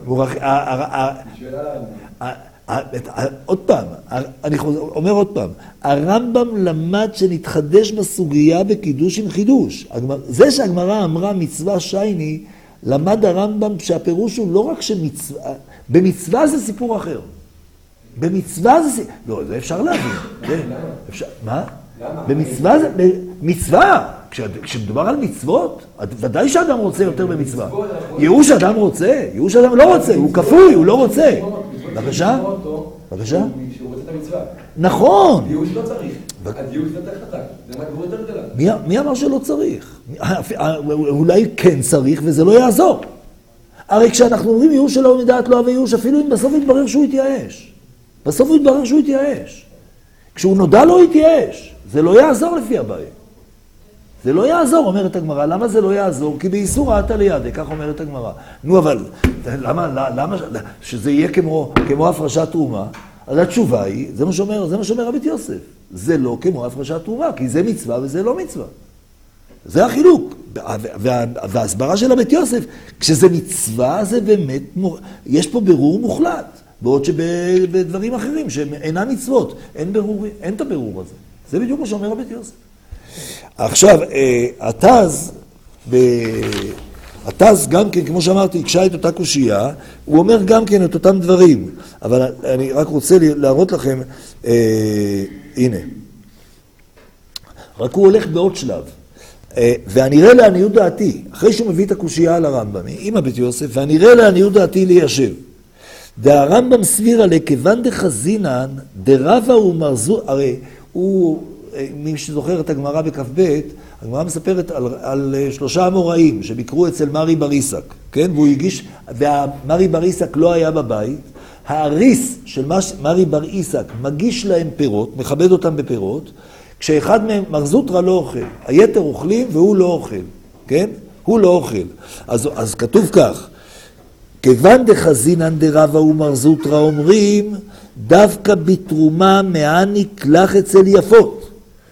עוד פעם, אני אומר עוד פעם, הרמב"ם למד שנתחדש בסוגיה בקידוש עם חידוש. זה שהגמרא אמרה מצווה שייני, למד הרמב"ם שהפירוש הוא לא רק שמצווה, במצווה זה סיפור אחר. במצווה זה סיפור, לא, זה אפשר להבין. מה? במצווה זה, מצווה, כשמדובר על מצוות, ודאי שאדם רוצה יותר במצווה. ייאוש אדם רוצה, ייאוש אדם לא רוצה, הוא כפוי, הוא לא רוצה. בבקשה? בבקשה? שהוא רוצה את המצווה. נכון. ייאוש לא צריך. הייאוש זה יותר חזק. זה מהגבור יותר גדולה. מי אמר שלא צריך? אולי כן צריך וזה לא יעזור. הרי כשאנחנו אומרים ייאוש שלא מדעת לא אוהב ייאוש, אפילו אם בסוף יתברר שהוא יתייאש. בסוף הוא יתברר שהוא יתייאש. כשהוא נודע לו יתייאש. זה לא יעזור לפי הבעיה. זה לא יעזור, אומרת הגמרא. למה זה לא יעזור? כי באיסור רעתה לידי, כך אומרת הגמרא. נו, אבל למה, למה, שזה יהיה כמו, כמו הפרשת תרומה? אז התשובה היא, זה מה שאומר, זה מה שאומר הבית יוסף. זה לא כמו הפרשת תרומה, כי זה מצווה וזה לא מצווה. זה החילוק. וה, וההסברה של הבית יוסף, כשזה מצווה, זה באמת, יש פה ברור מוחלט. בעוד שבדברים אחרים, שהם אינם מצוות, אין ברור, אין את הברור הזה. זה בדיוק מה שאומר הבית יוסף. עכשיו, התז, התז גם כן, כמו שאמרתי, הקשה את אותה קושייה, הוא אומר גם כן את אותם דברים. אבל אני רק רוצה להראות לכם, אה, הנה. רק הוא הולך בעוד שלב. ואני ראה לעניות דעתי, אחרי שהוא מביא את הקושייה על הרמב"ם, עם הבית יוסף, ואני ראה לעניות דעתי ליישב. והרמב"ם סביר עלי, כיוון דחזינן, דרבה ומרזו, הרי הוא, מי שזוכר את הגמרא בכף ב', הגמרא מספרת על, על שלושה אמוראים שביקרו אצל מרי בריסק, כן? והוא הגיש, והמרי בריסק לא היה בבית, האריס של מרי בריסק מגיש להם פירות, מכבד אותם בפירות, כשאחד מהם, מרזוטרה לא אוכל, היתר אוכלים והוא לא אוכל, כן? הוא לא אוכל. אז, אז כתוב כך, כיוון דחזינן דרבה ומרזוטרה אומרים, דווקא בתרומה מעניק לך אצל יפות.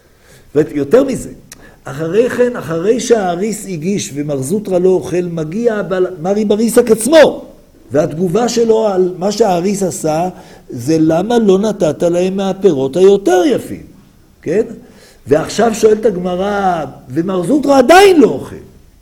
ויותר מזה, אחרי כן, אחרי שהאריס הגיש ומרזוטרה לא אוכל, מגיע מרי בריסק עצמו. והתגובה שלו על מה שהאריס עשה, זה למה לא נתת להם מהפירות היותר יפים. כן? ועכשיו שואלת הגמרא, ומרזוטרה עדיין לא אוכל.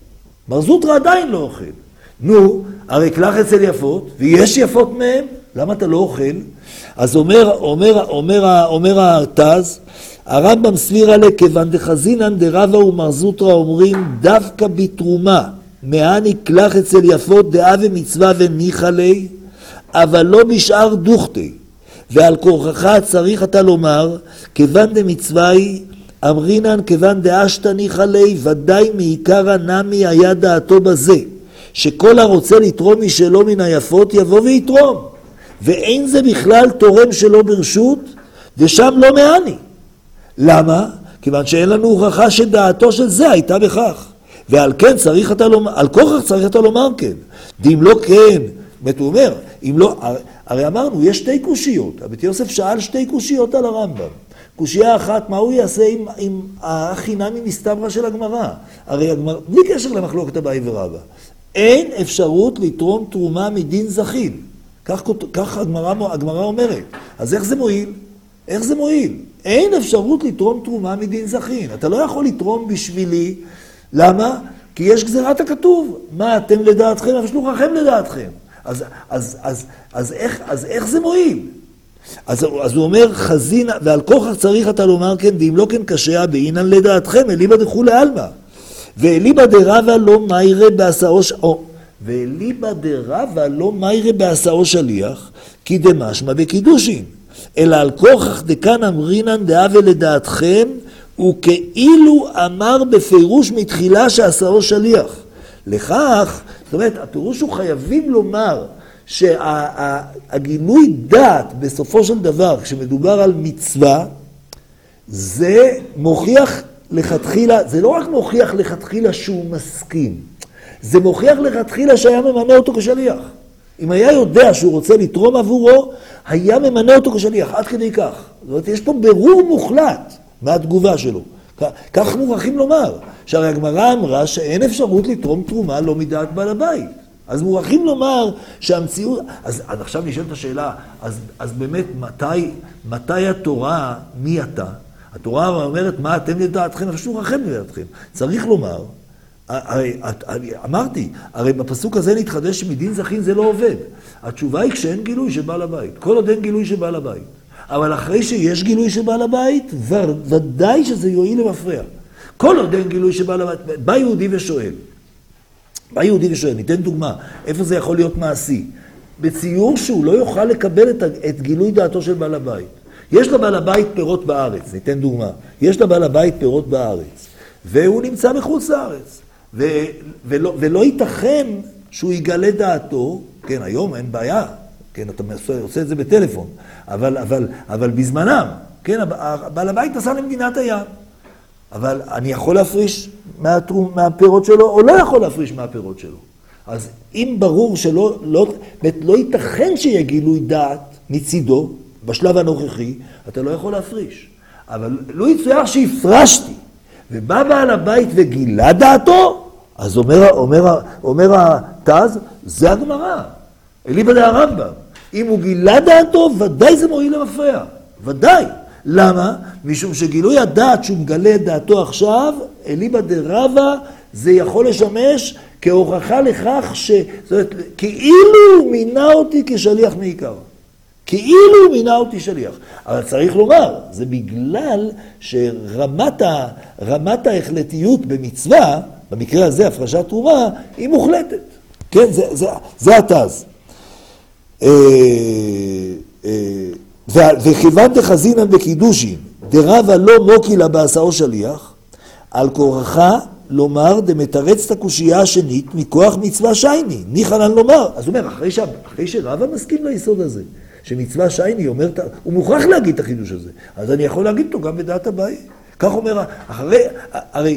מרזוטרה עדיין לא אוכל. נו, הרי קלח אצל יפות, ויש יפות מהם, למה אתה לא אוכל? אז אומר, אומר, אומר, אומר התז, הרמב"ם סביר עלי, כיוון דחזינן דרבה ומרזוטרה אומרים, דווקא בתרומה, מעני קלח אצל יפות דעה ומצווה וניחא לי, אבל לא בשאר דוכתי. ועל כורכך צריך אתה לומר, כיוון דמצווה היא, אמרינן כיוון דאשתא ניחא לי, ודאי מעיקרא נמי היה דעתו בזה, שכל הרוצה לתרום משלו מן היפות יבוא ויתרום, ואין זה בכלל תורם שלו ברשות, ושם לא מעני. למה? כיוון שאין לנו הוכחה שדעתו של זה הייתה בכך, ועל כן צריך אתה לומר, על כורכך צריך אתה לומר כן, ואם לא כן, זאת אומרת, אם לא, הרי אמרנו, יש שתי קושיות. הבית יוסף שאל שתי קושיות על הרמב"ם. קושייה אחת, מה הוא יעשה עם, עם החינמי מסתברא של הגמרא? הרי הגמרא, בלי קשר למחלוקת אביי ורבא, אין אפשרות לתרום תרומה מדין זכין. כך, כך הגמרא, הגמרא אומרת. אז איך זה מועיל? איך זה מועיל? אין אפשרות לתרום תרומה מדין זכין. אתה לא יכול לתרום בשבילי. למה? כי יש גזירת הכתוב. מה אתם לדעתכם? אבל שלוחכם לדעתכם. אז, אז, אז, אז, איך, אז איך זה מועיל? אז, אז הוא אומר, חזין, ועל כוכך צריך אתה לומר כן, ואם לא כן קשה, באינן לדעתכם, אליבא דכולי עלמא. ואליבא דרבה לא מיירא בהסעו, או, ואליבא דרבה לא מיירא בהסעו שליח, כי דמשמע בקידושין. אלא על כוכך דכאן אמרינן דהווה לדעתכם, וכאילו אמר בפירוש מתחילה שעשאו שליח. לכך, זאת אומרת, הפירוש הוא חייבים לומר שהגילוי דעת בסופו של דבר, כשמדובר על מצווה, זה מוכיח לכתחילה, זה לא רק מוכיח לכתחילה שהוא מסכים, זה מוכיח לכתחילה שהיה ממנה אותו כשליח. אם היה יודע שהוא רוצה לתרום עבורו, היה ממנה אותו כשליח, עד כדי כך. זאת אומרת, יש פה ברור מוחלט מהתגובה שלו. כך מוכרחים לומר, שהרי הגמרא אמרה שאין אפשרות לתרום תרומה לא מדעת בעל הבית. אז מוכרחים לומר שהמציאות, אז, אז עכשיו נשאלת השאלה, אז, אז באמת מתי, מתי התורה, מי אתה? התורה אומרת מה אתם לדעתכם, אבל שלוחכם לדעתכם. צריך לומר, הרי, אמרתי, הרי בפסוק הזה נתחדש שמדין זכין זה לא עובד. התשובה היא כשאין גילוי שבעל הבית, כל עוד אין גילוי שבעל הבית. אבל אחרי שיש גילוי שבעל הבית, ודאי שזה יועיל למפרע. כל עוד אין גילוי שבעל הבית, בא יהודי ושואל, בא יהודי ושואל, ניתן דוגמה, איפה זה יכול להיות מעשי? בציור שהוא לא יוכל לקבל את, את גילוי דעתו של בעל הבית. יש לבעל הבית פירות בארץ, ניתן דוגמה, יש לבעל הבית פירות בארץ, והוא נמצא מחוץ לארץ, ו, ולא, ולא ייתכן שהוא יגלה דעתו, כן, היום אין בעיה, כן, אתה עושה את זה בטלפון, אבל, אבל, אבל בזמנם, כן, בעל הבית נסע למדינת הים, אבל אני יכול להפריש מהתרום, מהפירות שלו, או לא יכול להפריש מהפירות שלו. אז אם ברור שלא, לא, לא ייתכן שיהיה גילוי דעת מצידו, בשלב הנוכחי, אתה לא יכול להפריש. אבל לו יצויר שהפרשתי, ובא בעל הבית וגילה דעתו, אז אומר, אומר, אומר התז, זה הגמרא, אליבא דהרמב"ם. אם הוא גילה דעתו, ודאי זה מועיל למפרע, ודאי. למה? משום שגילוי הדעת שהוא מגלה את דעתו עכשיו, אליבא דרבא, זה יכול לשמש כהוכחה לכך ש... זאת אומרת, כאילו מינה אותי כשליח מעיקר. כאילו מינה אותי שליח. אבל צריך לומר, זה בגלל שרמת ה... רמת ההחלטיות במצווה, במקרה הזה הפרשת תרומה, היא מוחלטת. כן, זה, זה, זה התז. וכיוון דחזינן בקידושין, דרבא לא מוקילה בעשאו שליח, על כורחה לומר דמתרץ את הקושייה השנית מכוח מצווה שייני. ניחנן לומר. אז הוא אומר, אחרי, ש... אחרי שרבא מסכים ליסוד הזה, שמצווה שייני אומר, הוא מוכרח להגיד את החידוש הזה, אז אני יכול להגיד אותו גם בדעת הבאי. כך אומר, אחרי, הרי,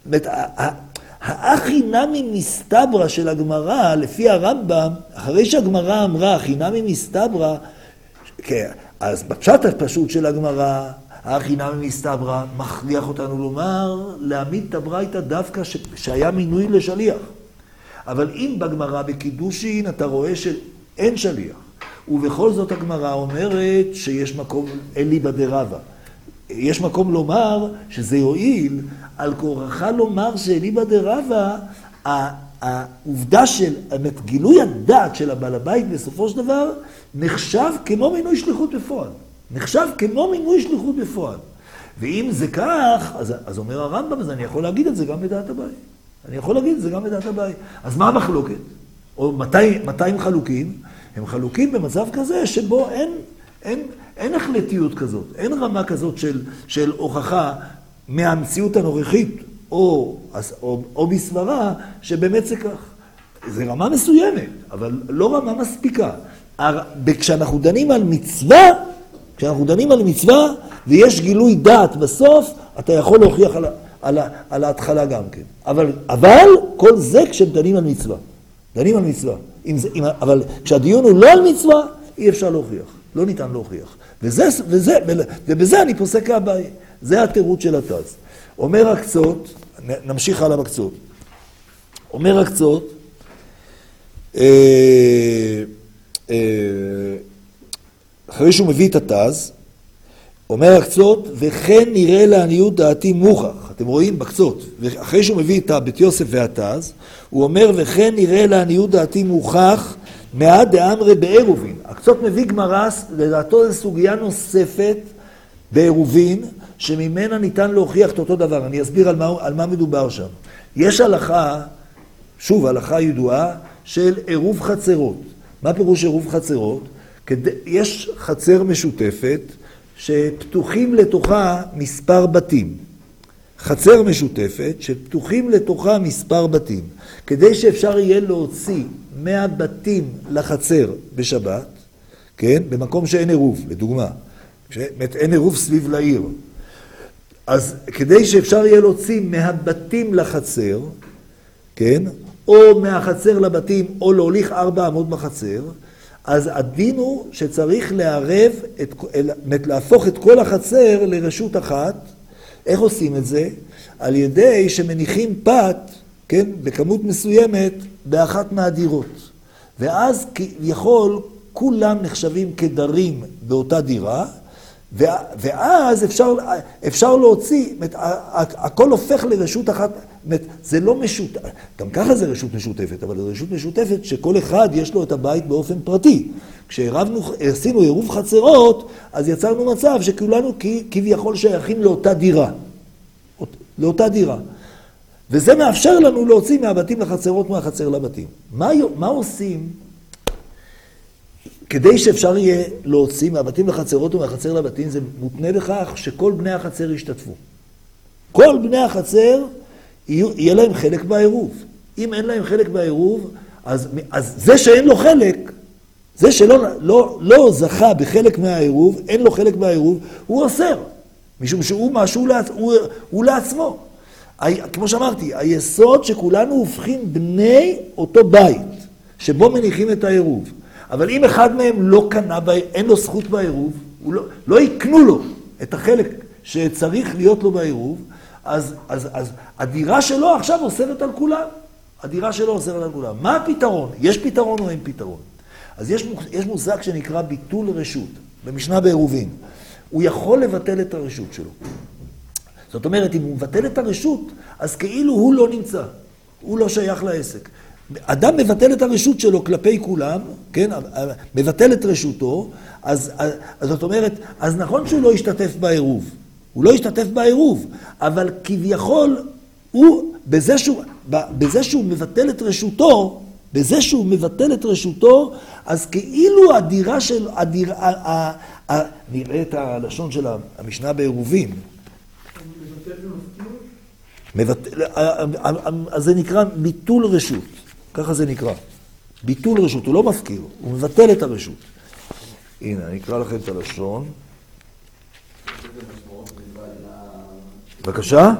האחי נמי מסתברא של הגמרא, לפי הרמב"ם, אחרי שהגמרא אמרה, אחי נמי מסתברא, אז בפשט הפשוט של הגמרא, האחי נמי מסתברא מכריח אותנו לומר, להעמיד את הברייתא דווקא ש... שהיה מינוי לשליח. אבל אם בגמרא בקידושין אתה רואה שאין שליח, ובכל זאת הגמרא אומרת שיש מקום אליבא דרבא. יש מקום לומר שזה יועיל, על כורחה לומר שאליבא דרבא, העובדה של גילוי הדעת של הבעל הבית בסופו של דבר, נחשב כמו מינוי שליחות בפועל. נחשב כמו מינוי שליחות בפועל. ואם זה כך, אז, אז אומר הרמב"ם, אז אני יכול להגיד את זה גם בדעת הבית. אני יכול להגיד את זה גם בדעת הבית. אז מה המחלוקת? או מתי, מתי הם חלוקים? הם חלוקים במצב כזה שבו אין, אין, אין החלטיות כזאת, אין רמה כזאת של, של הוכחה מהמציאות הנוכחית, או, או, או בסברה, שבאמת זה כך. זה רמה מסוימת, אבל לא רמה מספיקה. כשאנחנו דנים על מצווה, כשאנחנו דנים על מצווה, ויש גילוי דעת בסוף, אתה יכול להוכיח על, על, על ההתחלה גם כן. אבל, אבל כל זה כשדנים על מצווה. דנים על מצווה. אם זה, אם, אבל כשהדיון הוא לא על מצווה, אי אפשר להוכיח. לא ניתן להוכיח. וזה, וזה, ובזה אני פוסק הבאי. זה התירוץ של התז. אומר הקצות, נמשיך הלאה בקצות. אומר הקצות, אה, אה, אחרי שהוא מביא את התז, אומר הקצות, וכן נראה לעניות דעתי מוכח. אתם רואים בקצות. ואחרי שהוא מביא את הבית יוסף והתז, הוא אומר, וכן נראה לעניות דעתי מוכח, מעד דאמרי בעירובין. הקצות מביא גמרס, לדעתו זו סוגיה נוספת בעירובין, שממנה ניתן להוכיח את אותו דבר. אני אסביר על מה, על מה מדובר שם. יש הלכה, שוב, הלכה ידועה, של עירוב חצרות. מה פירוש עירוב חצרות? כדי, יש חצר משותפת, שפתוחים לתוכה מספר בתים. חצר משותפת שפתוחים לתוכה מספר בתים. כדי שאפשר יהיה להוציא מאה בתים לחצר בשבת, כן? במקום שאין עירוב, לדוגמה. אין עירוב סביב לעיר. אז כדי שאפשר יהיה להוציא מהבתים לחצר, כן? או מהחצר לבתים, או להוליך ארבע עמוד בחצר, אז הדין הוא שצריך לערב, את, להפוך את כל החצר לרשות אחת. איך עושים את זה? על ידי שמניחים פת, כן, בכמות מסוימת, באחת מהדירות. ואז כביכול כולם נחשבים כדרים באותה דירה, ואז אפשר, אפשר להוציא, הכל הופך לרשות אחת, זה לא משותף, גם ככה זה רשות משותפת, אבל זה רשות משותפת שכל אחד יש לו את הבית באופן פרטי. כשעשינו עירוב חצרות, אז יצרנו מצב שכולנו כביכול שייכים לאותה דירה, לאותה דירה. וזה מאפשר לנו להוציא מהבתים לחצרות, מהחצר לבתים. מה, מה עושים? כדי שאפשר יהיה להוציא מהבתים לחצרות ומהחצר לבתים, זה מותנה בכך שכל בני החצר ישתתפו. כל בני החצר יהיה להם חלק בעירוב. אם אין להם חלק בעירוב, אז, אז זה שאין לו חלק, זה שלא לא, לא זכה בחלק מהעירוב, אין לו חלק בעירוב, הוא אוסר. משום שהוא משהו לעצ... הוא, הוא לעצמו. כמו שאמרתי, היסוד שכולנו הופכים בני אותו בית, שבו מניחים את העירוב. אבל אם אחד מהם לא קנה, אין לו זכות בעירוב, לא, לא יקנו לו את החלק שצריך להיות לו בעירוב, אז, אז, אז הדירה שלו עכשיו אוסרת על כולם. הדירה שלו אוסרת על כולם. מה הפתרון? יש פתרון או אין פתרון? אז יש, יש מושג שנקרא ביטול רשות, במשנה בעירובין. הוא יכול לבטל את הרשות שלו. זאת אומרת, אם הוא מבטל את הרשות, אז כאילו הוא לא נמצא. הוא לא שייך לעסק. אדם מבטל את הרשות שלו כלפי כולם, כן? מבטל את רשותו, אז, אז, אז זאת אומרת, אז נכון שהוא לא ישתתף בעירוב. הוא לא ישתתף בעירוב, אבל כביכול, הוא, בזה שהוא, בזה שהוא מבטל את רשותו, בזה שהוא מבטל את רשותו, אז כאילו הדירה של, הדירה, ה, ה, ה, נראה את הלשון של המשנה בעירובין. מבטל ומפקיר? מבטל, אז זה נקרא ביטול רשות, ככה זה נקרא. ביטול רשות, הוא לא מפקיר, הוא מבטל את הרשות. הנה, אני אקרא לכם את הלשון. בבקשה?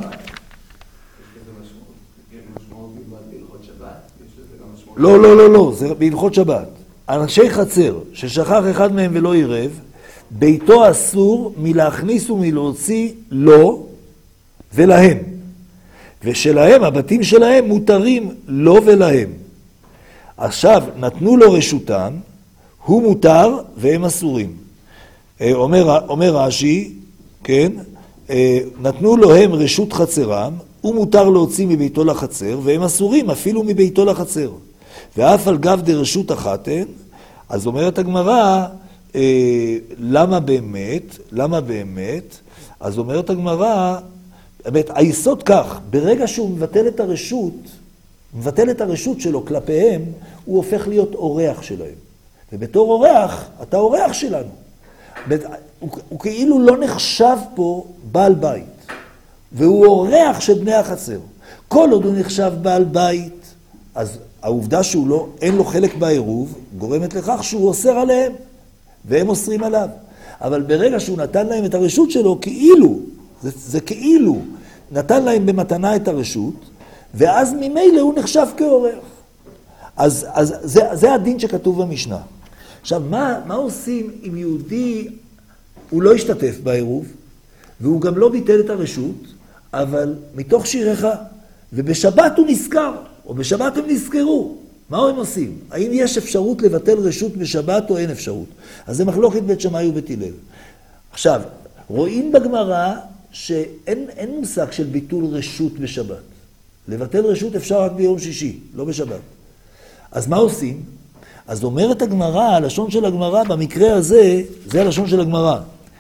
לא, לא, לא, לא, זה בהלכות שבת. אנשי חצר, ששכח אחד מהם ולא עירב, ביתו אסור מלהכניס ומלהוציא לו ולהם. ושלהם, הבתים שלהם, מותרים לו ולהם. עכשיו, נתנו לו רשותם, הוא מותר והם אסורים. אומר, אומר רש"י, כן, נתנו לו הם רשות חצרם, הוא מותר להוציא מביתו לחצר, והם אסורים אפילו מביתו לחצר. ואף על גב דרשות אחת הן, אז אומרת הגמרא, אה, למה באמת, למה באמת, אז אומרת הגמרא, באמת, היסוד כך, ברגע שהוא מבטל את הרשות, מבטל את הרשות שלו כלפיהם, הוא הופך להיות אורח שלהם. ובתור אורח, אתה אורח שלנו. הוא, הוא כאילו לא נחשב פה בעל בית, והוא אורח של בני החצר. כל עוד הוא נחשב בעל בית, אז העובדה שהוא לא, אין לו חלק בעירוב, גורמת לכך שהוא אוסר עליהם, והם אוסרים עליו. אבל ברגע שהוא נתן להם את הרשות שלו, כאילו, זה, זה כאילו, נתן להם במתנה את הרשות, ואז ממילא הוא נחשב כאורח. אז, אז זה, זה הדין שכתוב במשנה. עכשיו, מה, מה עושים אם יהודי, הוא לא השתתף בעירוב, והוא גם לא ביטל את הרשות, אבל מתוך שירך, ובשבת הוא נזכר, או בשבת הם נזכרו. מה הם עושים? האם יש אפשרות לבטל רשות בשבת או אין אפשרות? אז זה מחלוקת בית שמאי ובית הלל. עכשיו, רואים בגמרא שאין אין מושג של ביטול רשות בשבת. לבטל רשות אפשר רק ביום שישי, לא בשבת. אז מה עושים? אז אומרת הגמרא, הלשון של הגמרא במקרה הזה, זה הלשון של הגמרא.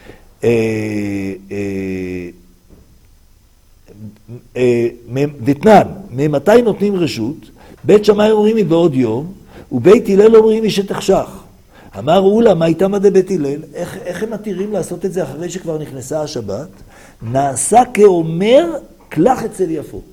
דתנן, ממתי נותנים רשות? בית שמאי אומרים מבעוד יום, ובית הלל אומרים משתחשך. אמר אולה, מה איתם עדי בית הלל? איך, איך הם מתירים לעשות את זה אחרי שכבר נכנסה השבת? נעשה כאומר כלך אצל יפות.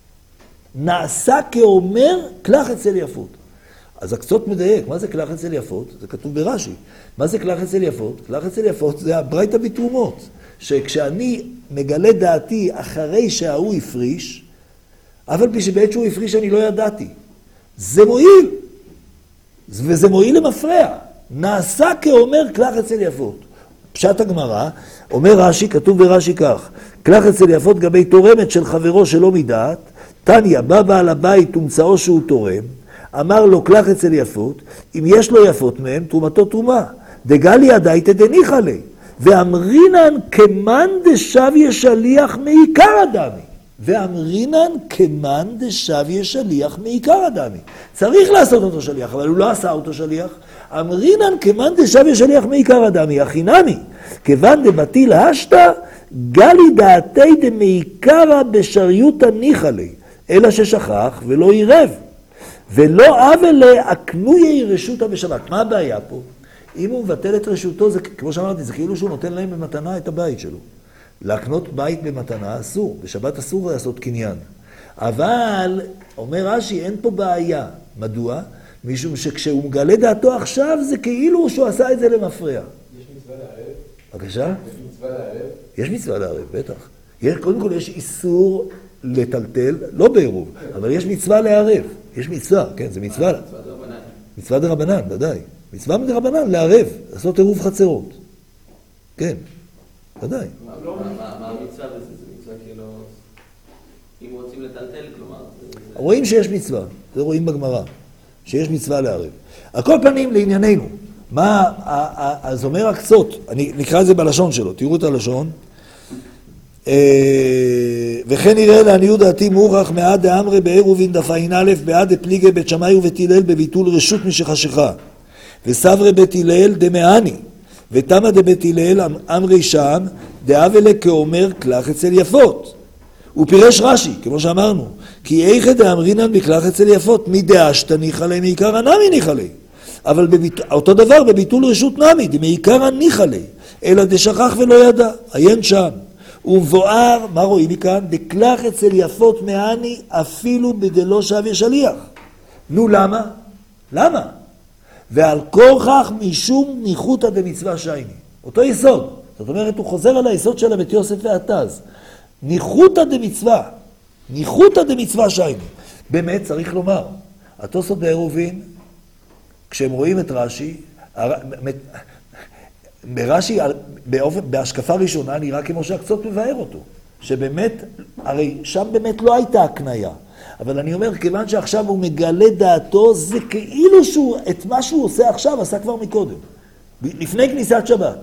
נעשה כאומר כלך אצל יפות. אז הקצות מדייק, מה זה כלך אצל יפות? זה כתוב ברש"י. מה זה כלך אצל יפות? כלך אצל יפות זה הברייתא בתרומות. שכשאני מגלה דעתי אחרי שההוא הפריש, אבל פי שבעת שהוא הפריש אני לא ידעתי. זה מועיל. וזה מועיל למפרע. נעשה כאומר כלך אצל יפות. פשט הגמרא, אומר רש"י, כתוב ברש"י כך, כלך אצל יפות גבי תורמת של חברו שלא מדעת, תניא, בא בעל הבית ומצאו שהוא תורם, אמר לו כלך אצל יפות, אם יש לו יפות מהם, תרומתו תרומה. דגלי הדייתא דניחא ליה. ואמרינן כמן דשביה שליח מעיקר אדמי. ואמרינן כמן דשביה שליח מעיקר אדמי. צריך לעשות אותו שליח, אבל הוא לא עשה אותו שליח. אמרינן כמן דשביה שליח מעיקר אדמי. הכינמי, כיוון דבטיל השתא, גלי דעתי דמעיקרא בשריותא ניחא ליה. אלא ששכח ולא עירב. ולא עוול להקנויי רשותא בשבת. מה הבעיה פה? אם הוא מבטל את רשותו, זה, כמו שאמרתי, זה כאילו שהוא נותן להם במתנה את הבית שלו. להקנות בית במתנה אסור, בשבת אסור לעשות קניין. אבל, אומר רש"י, אין פה בעיה. מדוע? משום שכשהוא מגלה דעתו עכשיו, זה כאילו שהוא עשה את זה למפרע. יש מצווה לערב? בבקשה? יש מצווה לערב? יש מצווה לערב, בטח. יש, קודם כל יש איסור לטלטל, לא בעירוב, אבל יש מצווה לערב. יש מצווה, כן, זה מצווה. מצווה דרבנן. מצווה דרבנן, ודאי. מצווה דרבנן, לערב, לעשות עירוב חצרות. כן. ודאי. מה המצווה בזה? זה מצווה כאילו... אם רוצים לטלטל, כלומר... רואים שיש מצווה, זה רואים בגמרא, שיש מצווה לערב. על כל פנים, לענייננו, מה, אז אומר הקצות, אני נקרא את זה בלשון שלו, תראו את הלשון, וכן נראה לעניות דעתי מוכח מעד דאמרי בעירובין דף ע"א בעד דפליגי בית שמאי ובית הלל בביטול רשות משחשיכה, וסברי בית הלל דמעני, ותמה דבית הלל אמרי שם דאבלה כאומר כלך אצל יפות. הוא פירש רש"י, כמו שאמרנו, כי איכא דאמרינן בכלך אצל יפות, מי דאשתא ניחא ליה מעיקרא נמי ניחא ליה. אבל בביט... אותו דבר בביטול רשות נמי, דמעיקרא ניחא ליה, אלא דשכח ולא ידע, עיין שם. ומבואר, מה רואים מכאן? דכלך אצל יפות מעני אפילו בדלא שווה שליח. נו למה? למה? ועל כורכך משום ניחותא דמצווה שייני. אותו יסוד. זאת אומרת, הוא חוזר על היסוד של בית יוסף והתז. ניחותא דמצווה. ניחותא דמצווה שייני. באמת צריך לומר, התוספות בעירובין, כשהם רואים את רש"י, ברש"י, באופן, בהשקפה ראשונה נראה כמו שהקצות מבאר אותו. שבאמת, הרי שם באמת לא הייתה הקניה. אבל אני אומר, כיוון שעכשיו הוא מגלה דעתו, זה כאילו שהוא, את מה שהוא עושה עכשיו, עשה כבר מקודם. לפני כניסת שבת.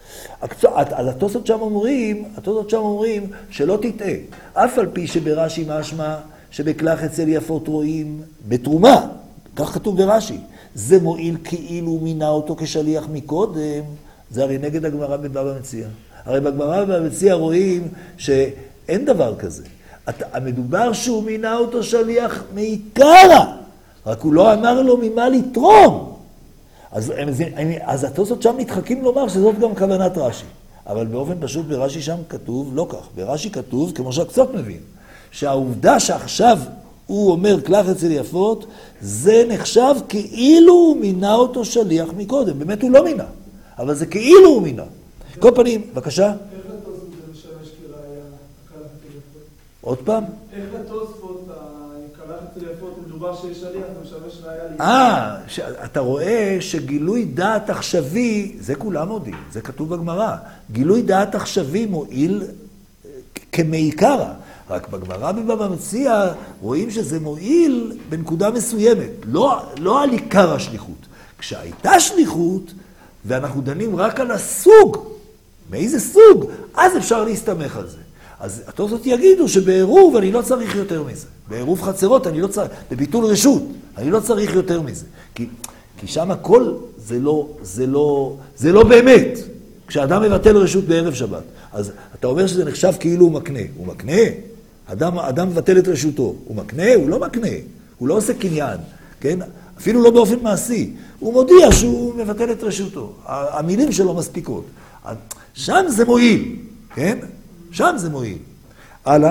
אז התוספות שם אומרים, התוספות שם אומרים שלא תטעה. אף על פי שברש"י משמע שבכלך אצל יפות רואים בתרומה, כך כתוב ברש"י, זה מועיל כאילו מינה אותו כשליח מקודם, זה הרי נגד הגמרא בבבא מציעא. הרי בגמרא בבבא מציעא רואים שאין דבר כזה. המדובר שהוא מינה אותו שליח מעיקרא, רק הוא לא אמר לו ממה לתרום. אז, אז התוספות שם מתחכים לומר שזאת גם כוונת רש"י. אבל באופן פשוט ברש"י שם כתוב, לא כך, ברש"י כתוב, כמו שהקצות מבין, שהעובדה שעכשיו הוא אומר כלך אצל יפות, זה נחשב כאילו הוא מינה אותו שליח מקודם. באמת הוא לא מינה, אבל זה כאילו הוא מינה. כל פנים, בבקשה. איך לתוספות זה משמש כראיה, כלך אצל יפות? עוד פעם? איך לתוספות, כלך אצל יפות, מדובר שיש שליח, זה משמש ראיה לי. אה, אתה רואה שגילוי דעת עכשווי, זה כולם יודעים, זה כתוב בגמרא. גילוי דעת עכשווי מועיל כמעיקרא. רק בגמרא בבבא מציעא רואים שזה מועיל בנקודה מסוימת, לא, לא על עיקר השליחות. כשהייתה שליחות, ואנחנו דנים רק על הסוג, מאיזה סוג, אז אפשר להסתמך על זה. אז התוספות יגידו שבעירוב אני לא צריך יותר מזה. בעירוב חצרות אני לא צריך, בביטול רשות, אני לא צריך יותר מזה. כי, כי שם הכל זה לא, זה לא, זה לא באמת. כשאדם מבטל רשות בערב שבת, אז אתה אומר שזה נחשב כאילו הוא מקנה. הוא מקנה? אדם, אדם מבטל את רשותו. הוא מקנה? הוא לא מקנה. הוא לא עושה קניין, כן? אפילו לא באופן מעשי. הוא מודיע שהוא מבטל את רשותו. המילים שלו מספיקות. שם זה מועיל, כן? שם זה מועיל. הלאה.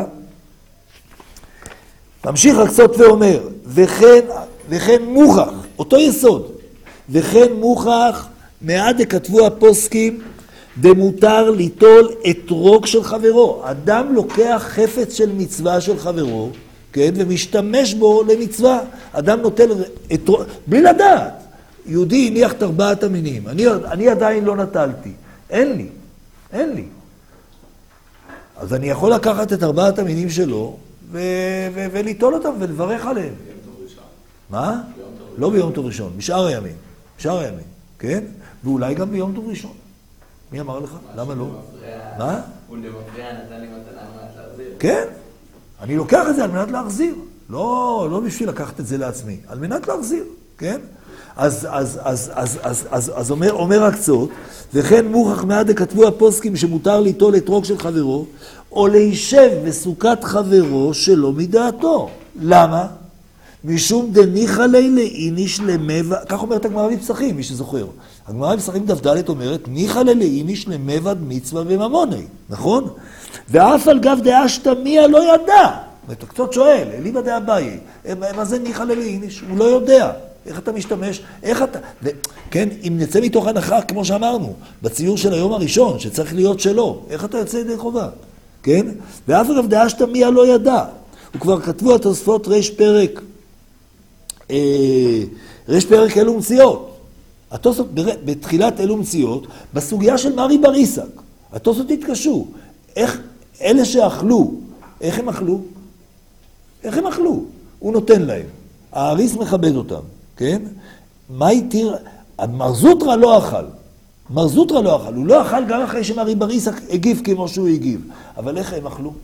ממשיך הקצות ואומר, וכן, וכן מוכח, אותו יסוד, וכן מוכח, מעד כתבו הפוסקים, דמותר ליטול אתרוג של חברו. אדם לוקח חפץ של מצווה של חברו, כן, ומשתמש בו למצווה. אדם נוטל אתרוג, בלי לדעת. יהודי הניח את ארבעת המינים. אני, אני עדיין לא נטלתי. אין לי. אין לי. אז אני יכול לקחת את ארבעת המינים שלו, ו- ו- וליטול אותם ולברך עליהם. ביום טוב ראשון. מה? ביום טוב לא ביום טוב ראשון, בשאר הימים. בשאר הימים, כן? ואולי גם ביום טוב ראשון. מי אמר לך? למה לא? מה? הוא למפריע נתן לי מתנה על מנת להחזיר. כן. אני לוקח את זה על מנת להחזיר. לא, לא בשביל לקחת את זה לעצמי, על מנת להחזיר, כן? אז, אז, אז, אז, אז, אז, אז אומר, אומר הקצות, וכן מוכח מעד כתבו הפוסקים שמותר ליטול אתרוג של חברו, או להישב בסוכת חברו שלא מדעתו. למה? משום דניחא ליה לאיניש למבד, כך אומרת הגמרא בפסחים, מי שזוכר. הגמרא בפסחים דף ד' אומרת, ניחא ליה לאיניש למבד מצווה וממוני, נכון? ואף על גב דאשתא מיה לא ידע. אתה קצת שואל, אליבא דאביי, מה זה ניחא ליה לאיניש? הוא לא יודע. איך אתה משתמש? איך אתה... ו... כן, אם נצא מתוך הנחה, כמו שאמרנו, בציור של היום הראשון, שצריך להיות שלו, איך אתה יוצא ידי חובה? כן? ואף אגב דאשתא מיה לא ידע. וכבר כתבו התוספות ריש פרק, אה, ריש פרק אלו מציאות. התוספות בתחילת אלו מציאות, בסוגיה של מרי בר עיסק. התוספות התקשו. איך, אלה שאכלו, איך הם אכלו? איך הם אכלו? הוא נותן להם. האריס מכבד אותם, כן? מה התיר? מר זוטרא לא אכל. מר זוטרא לא אכל. הוא לא אכל גם אחרי שמרי בריס הגיב כמו שהוא הגיב. אבל איך הם אכלו?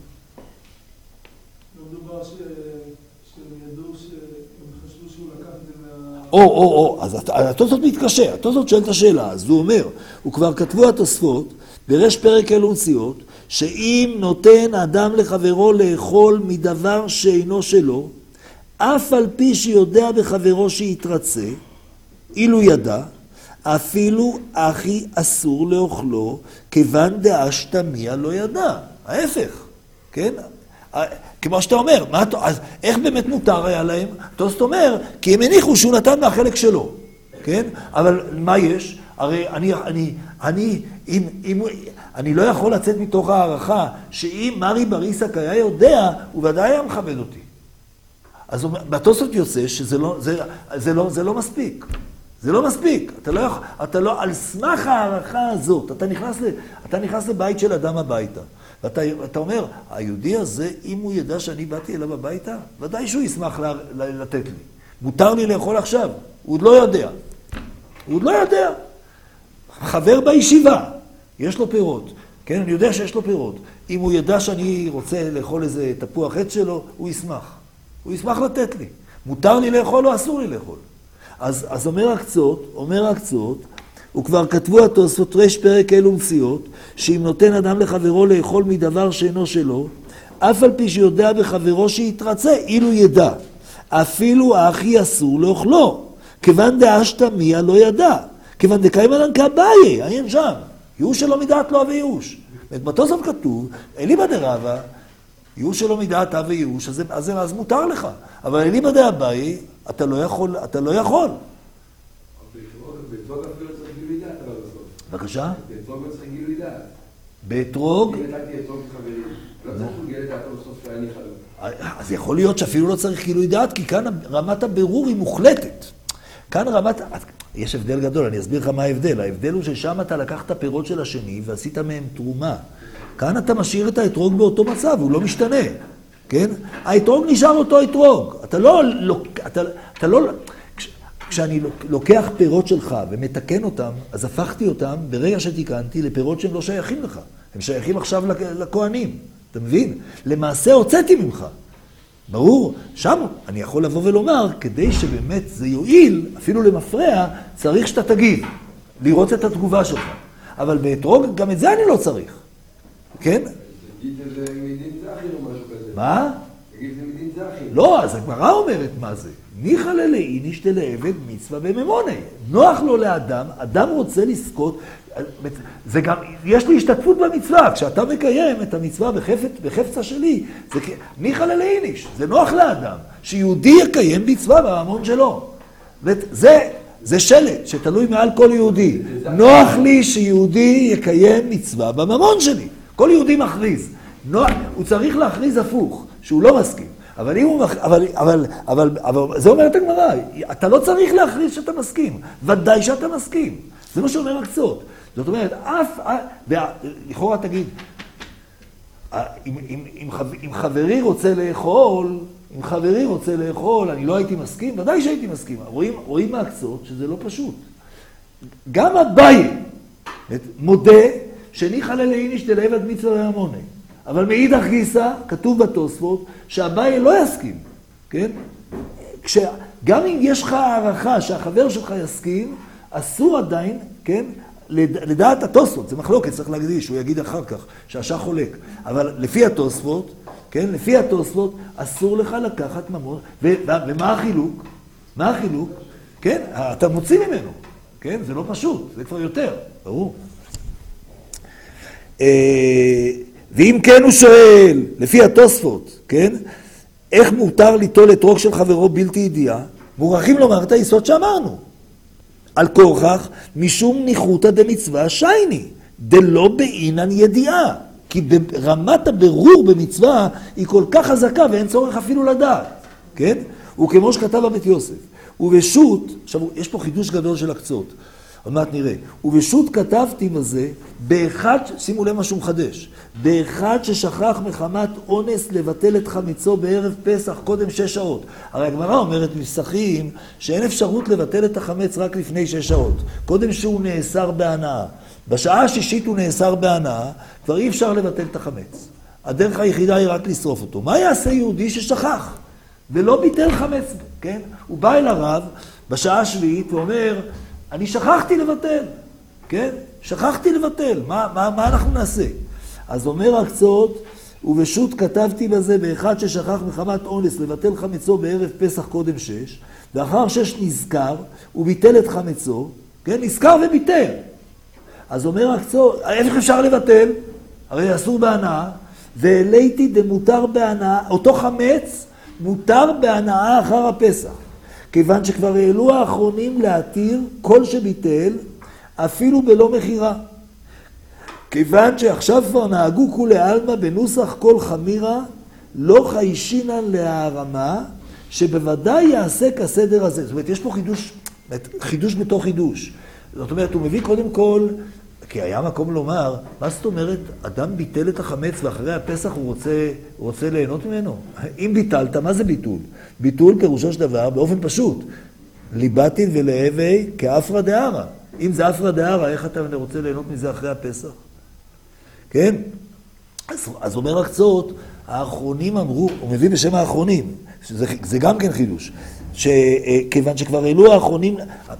לא מדובר שהם ידעו שהם חשבו שהוא לקח את זה מה... או, או, או. אז התוספות מתקשה. התוספות שואל את השאלה. אז הוא אומר, הוא כבר כתבו התוספות, בראש פרק אלו נסיעות, שאם נותן אדם לחברו לאכול מדבר שאינו שלו, אף על פי שיודע בחברו שיתרצה, אילו ידע, אפילו אחי אסור לאוכלו, כיוון דאשתמיה לא ידע. ההפך, כן? כמו שאתה אומר, מה, אז איך באמת מותר היה להם? תוספות אומר, כי הם הניחו שהוא נתן מהחלק שלו, כן? אבל מה יש? הרי אני, אני, אני, אם, אם, אני לא יכול לצאת מתוך הערכה שאם מרי בריסק היה יודע, הוא ודאי היה מכבד אותי. אז בתוספות יוצא שזה לא, זה, זה לא, זה לא מספיק. זה לא מספיק. אתה לא, אתה לא, על סמך הערכה הזאת, אתה נכנס, ל, אתה נכנס לבית של אדם הביתה. ואתה אתה אומר, היהודי הזה, אם הוא ידע שאני באתי אליו הביתה, ודאי שהוא ישמח ל, ל, לתת לי. מותר לי לאכול עכשיו. הוא עוד לא יודע. הוא עוד לא יודע. חבר בישיבה, יש לו פירות. כן, אני יודע שיש לו פירות. אם הוא ידע שאני רוצה לאכול איזה תפוח עץ שלו, הוא ישמח. הוא ישמח לתת לי. מותר לי לאכול או אסור לי לאכול. אז, אז אומר הקצות, אומר הקצות, וכבר כתבו התוספות רש פרק אלו מציאות, שאם נותן אדם לחברו לאכול מדבר שאינו שלו, אף על פי שיודע בחברו שיתרצה, אילו ידע. אפילו האחי אסור לאכלו, כיוון דאשתמיה לא ידע. כיוון דקיימא לן כאביי, עיין שם. ייאוש שלא מדעת לא אבי ייאוש. בתוספות כתוב, אליבא דרבא, ייאוש שלא מדעת אבי ייאוש, אז, אז, אז מותר לך. אבל אליבא דאביי, אתה לא יכול, אתה לא יכול. באתרוג אפילו צריך גילוי דעת, אבל בסוף. בבקשה? באתרוג צריך גילוי דעת. באתרוג? אם נתתי אתרוג חברים, לא צריך גילוי דעת בסוף שאני חלום. אז יכול להיות שאפילו לא צריך גילוי דעת, כי כאן רמת הבירור היא מוחלטת. כאן רמת... יש הבדל גדול, אני אסביר לך מה ההבדל. ההבדל הוא ששם אתה לקחת פירות של השני ועשית מהם תרומה. כאן אתה משאיר את האתרוג באותו מצב, הוא לא משתנה. כן? האתרוג נשאר אותו אתרוג. אתה לא... אתה, אתה לא... כשאני לוקח פירות שלך ומתקן אותם, אז הפכתי אותם, ברגע שתיקנתי, לפירות שהם לא שייכים לך. הם שייכים עכשיו לכהנים. אתה מבין? למעשה הוצאתי ממך. ברור, שם אני יכול לבוא ולומר, כדי שבאמת זה יועיל, אפילו למפרע, צריך שאתה תגיב, לראות את התגובה שלך. אבל באתרוג, גם את זה אני לא צריך. כן? תגיד את זה מדין זכי או משהו כזה. מה? תגיד את זה מדין זכי. לא, אז הגמרא אומרת מה זה. ניחא ללאיניש דלעבד מצווה בממונה. נוח לו לאדם, אדם רוצה לזכות, זה גם, יש לי השתתפות במצווה, כשאתה מקיים את המצווה בחפץ, בחפצה שלי, זה ניחא ללאיניש, זה נוח לאדם, שיהודי יקיים מצווה בממון שלו. זה, זה שלט שתלוי מעל כל יהודי. נוח לי שיהודי יקיים מצווה בממון שלי. כל יהודי מכריז. נוח, הוא צריך להכריז הפוך, שהוא לא מסכים. אבל, אם הוא, אבל, אבל, אבל, אבל זה אומר את הגמרא, אתה לא צריך להכריז שאתה מסכים, ודאי שאתה מסכים. זה מה שאומר הקצות. זאת אומרת, אף, לכאורה תגיד, אם, אם, אם, אם חברי רוצה לאכול, אם חברי רוצה לאכול, אני לא הייתי מסכים, ודאי שהייתי מסכים. רואים, רואים מהקצות שזה לא פשוט. גם אביי מודה שניחא ללאיניש דלעבד מצווה בממונה. אבל מאידך גיסא, כתוב בתוספות, שאביי לא יסכים, כן? כש, גם אם יש לך הערכה שהחבר שלך יסכים, אסור עדיין, כן? לדעת התוספות, זה מחלוקת, צריך להקדיש, הוא יגיד אחר כך, שהשח חולק. אבל לפי התוספות, כן? לפי התוספות, אסור לך לקחת ממון. ו, ומה החילוק? מה החילוק? כן? אתה מוציא ממנו, כן? זה לא פשוט, זה כבר יותר, ברור. ואם כן הוא שואל, לפי התוספות, כן? איך מותר ליטול אתרוג של חברו בלתי ידיעה? מוכרחים לומר את היסוד שאמרנו. על כורכך, משום ניחותא דמצווה שייני, דלא בעינן ידיעה. כי ברמת הבירור במצווה היא כל כך חזקה ואין צורך אפילו לדעת. כן? וכמו שכתב בבית יוסף. ובשו"ת, עכשיו יש פה חידוש גדול של הקצות. עוד מעט נראה. ובשו"ת כתבתי בזה, באחד, שימו לב מה שהוא מחדש, באחד ששכח מחמת אונס לבטל את חמיצו בערב פסח קודם שש שעות. הרי הגמרא אומרת בפסחים שאין אפשרות לבטל את החמץ רק לפני שש שעות. קודם שהוא נאסר בהנאה. בשעה השישית הוא נאסר בהנאה, כבר אי אפשר לבטל את החמץ. הדרך היחידה היא רק לשרוף אותו. מה יעשה יהודי ששכח ולא ביטל חמץ? כן? הוא בא אל הרב בשעה השביעית ואומר, אני שכחתי לבטל, כן? שכחתי לבטל, מה, מה, מה אנחנו נעשה? אז אומר הקצות, ובשו"ת כתבתי בזה באחד ששכח מחמת אונס לבטל חמצו בערב פסח קודם שש, ואחר שש נזכר, הוא ביטל את חמצו, כן? נזכר וביטל. אז אומר הקצות, איך אפשר לבטל? הרי אסור בהנאה, והעליתי דמותר בהנאה, אותו חמץ מותר בהנאה אחר הפסח. כיוון שכבר העלו האחרונים להתיר כל שביטל, אפילו בלא מחירה. כיוון שעכשיו כבר נהגו כולי עלמא בנוסח כל חמירה, לא חיישינן להערמה, שבוודאי יעשה כסדר הזה. זאת אומרת, יש פה חידוש, חידוש בתוך חידוש. זאת אומרת, הוא מביא קודם כל, כי היה מקום לומר, מה זאת אומרת, אדם ביטל את החמץ ואחרי הפסח הוא רוצה, הוא רוצה ליהנות ממנו? אם ביטלת, מה זה ביטול? ביטול פירושו של דבר באופן פשוט. ליבטין ולהווי כאפרא דארעא. אם זה אפרא דארעא, איך אתה רוצה ליהנות מזה אחרי הפסח? כן? אז, אז אומר הקצות, האחרונים אמרו, הוא מביא בשם האחרונים, שזה, זה גם כן חידוש, שכיוון שכבר העלו האחרונים,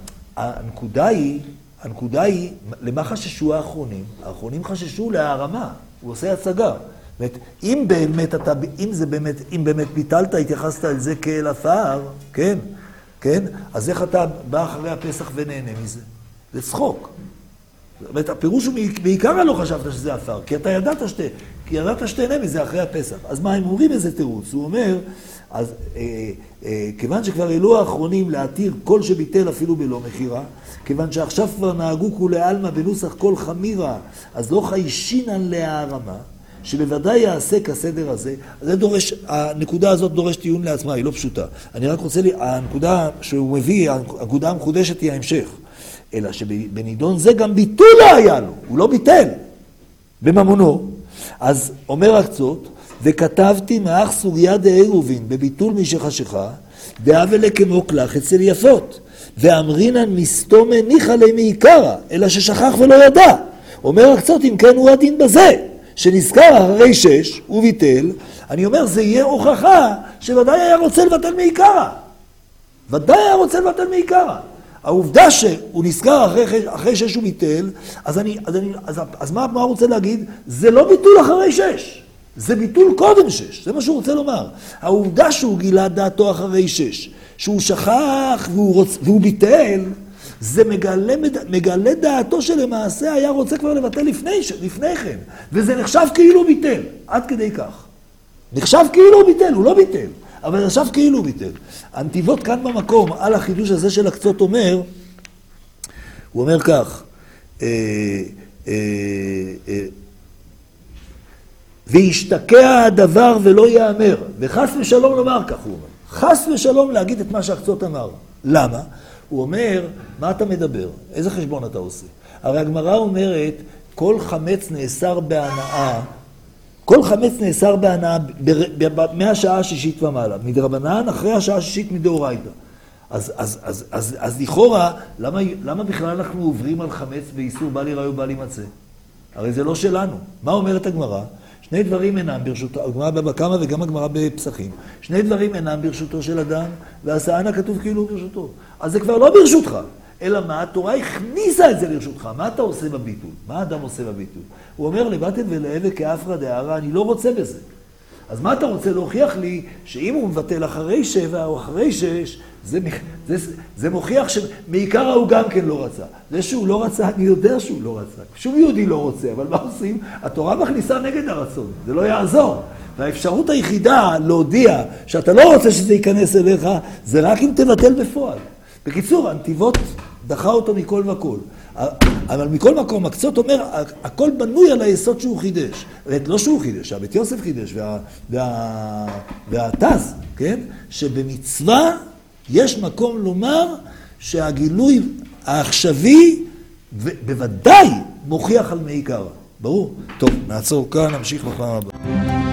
הנקודה היא, הנקודה היא, למה חששו האחרונים? האחרונים חששו להערמה, הוא עושה הצגה. זאת אומרת, אם באמת אתה, אם זה באמת, אם באמת ביטלת, התייחסת על זה כאל עפר, כן? כן? אז איך אתה בא אחרי הפסח ונהנה מזה? זה צחוק. זאת אומרת, הפירוש הוא בעיקר לא חשבת שזה עפר, כי אתה ידעת שתה, כי ידעת שתהנה מזה אחרי הפסח. אז מה, הם אומרים איזה תירוץ? הוא אומר, אז אה, אה, כיוון שכבר העלו האחרונים להתיר כל שביטל אפילו בלא מחירה, כיוון שעכשיו כבר נהגו כולי עלמא בנוסח כל חמירה, אז לא חיישינן להערמה, שבוודאי יעשה כסדר הזה. זה דורש, הנקודה הזאת דורש טיעון לעצמה, היא לא פשוטה. אני רק רוצה לי, הנקודה שהוא מביא, הנקודה המחודשת היא ההמשך. אלא שבנידון זה גם ביטול לא היה לו, הוא לא ביטל בממונו. אז אומר הקצות, וכתבתי מאח סוגיה דעירובין בביטול מי שחשיכה, דאבלה כמו קלח אצל יפות, ואמרינן מסתומה ניחא ליה מעיקרא, אלא ששכח ולא ידע. אומר הקצות, אם כן הוא הדין בזה, שנזכר אחרי שש וביטל, אני אומר, זה יהיה הוכחה שוודאי היה רוצה לבטל מעיקרא. ודאי היה רוצה לבטל מעיקרא. העובדה שהוא נזכר אחרי, אחרי שש וביטל, אז, אני, אז, אני, אז, אז מה, מה הוא רוצה להגיד? זה לא ביטול אחרי שש, זה ביטול קודם שש, זה מה שהוא רוצה לומר. העובדה שהוא גילה דעתו אחרי שש, שהוא שכח והוא, רוצ, והוא ביטל, זה מגלה, מגלה דעתו שלמעשה היה רוצה כבר לבטל לפני, לפני כן, וזה נחשב כאילו ביטל, עד כדי כך. נחשב כאילו ביטל, הוא לא ביטל. אבל עכשיו כאילו ביטל. הנתיבות כאן במקום, על החידוש הזה של הקצות אומר, הוא אומר כך, אה, אה, אה, וישתקע הדבר ולא יאמר, וחס ושלום לומר כך, הוא אומר. חס ושלום להגיד את מה שהקצות אמר. למה? הוא אומר, מה אתה מדבר? איזה חשבון אתה עושה? הרי הגמרא אומרת, כל חמץ נאסר בהנאה, כל חמץ נאסר בהנאה מהשעה השישית ומעלה, מדרבנן אחרי השעה השישית מדאורייתא. אז, אז, אז, אז, אז לכאורה, למה, למה בכלל אנחנו עוברים על חמץ באיסור בל ייראה ובל יימצא? הרי זה לא שלנו. מה אומרת הגמרא? שני דברים אינם ברשותו, הגמרא בבא קמא וגם הגמרא בפסחים. שני דברים אינם ברשותו של אדם, ועשאנה כתוב כאילו ברשותו. אז זה כבר לא ברשותך. אלא מה? התורה הכניסה את זה לרשותך. מה אתה עושה בביטול? מה האדם עושה בביטול? הוא אומר, לבטן ולהווה כאפרא דארעא, אני לא רוצה בזה. אז מה אתה רוצה להוכיח לי שאם הוא מבטל אחרי שבע או אחרי שש, זה, זה, זה מוכיח שמעיקרא הוא גם כן לא רצה. זה שהוא לא רצה, אני יודע שהוא לא רצה. שום יהודי לא רוצה, אבל מה עושים? התורה מכניסה נגד הרצון, זה לא יעזור. והאפשרות היחידה להודיע שאתה לא רוצה שזה ייכנס אליך, זה רק אם תבטל בפועל. בקיצור, הנתיבות דחה אותו מכל וכל. אבל מכל מקום, הקצות אומר, הכל בנוי על היסוד שהוא חידש. לא שהוא חידש, הבית יוסף חידש, וה, וה, והתז, כן? שבמצווה יש מקום לומר שהגילוי העכשווי ובוודאי מוכיח על מעיקרא. ברור? טוב, נעצור כאן, נמשיך בפעם הבאה.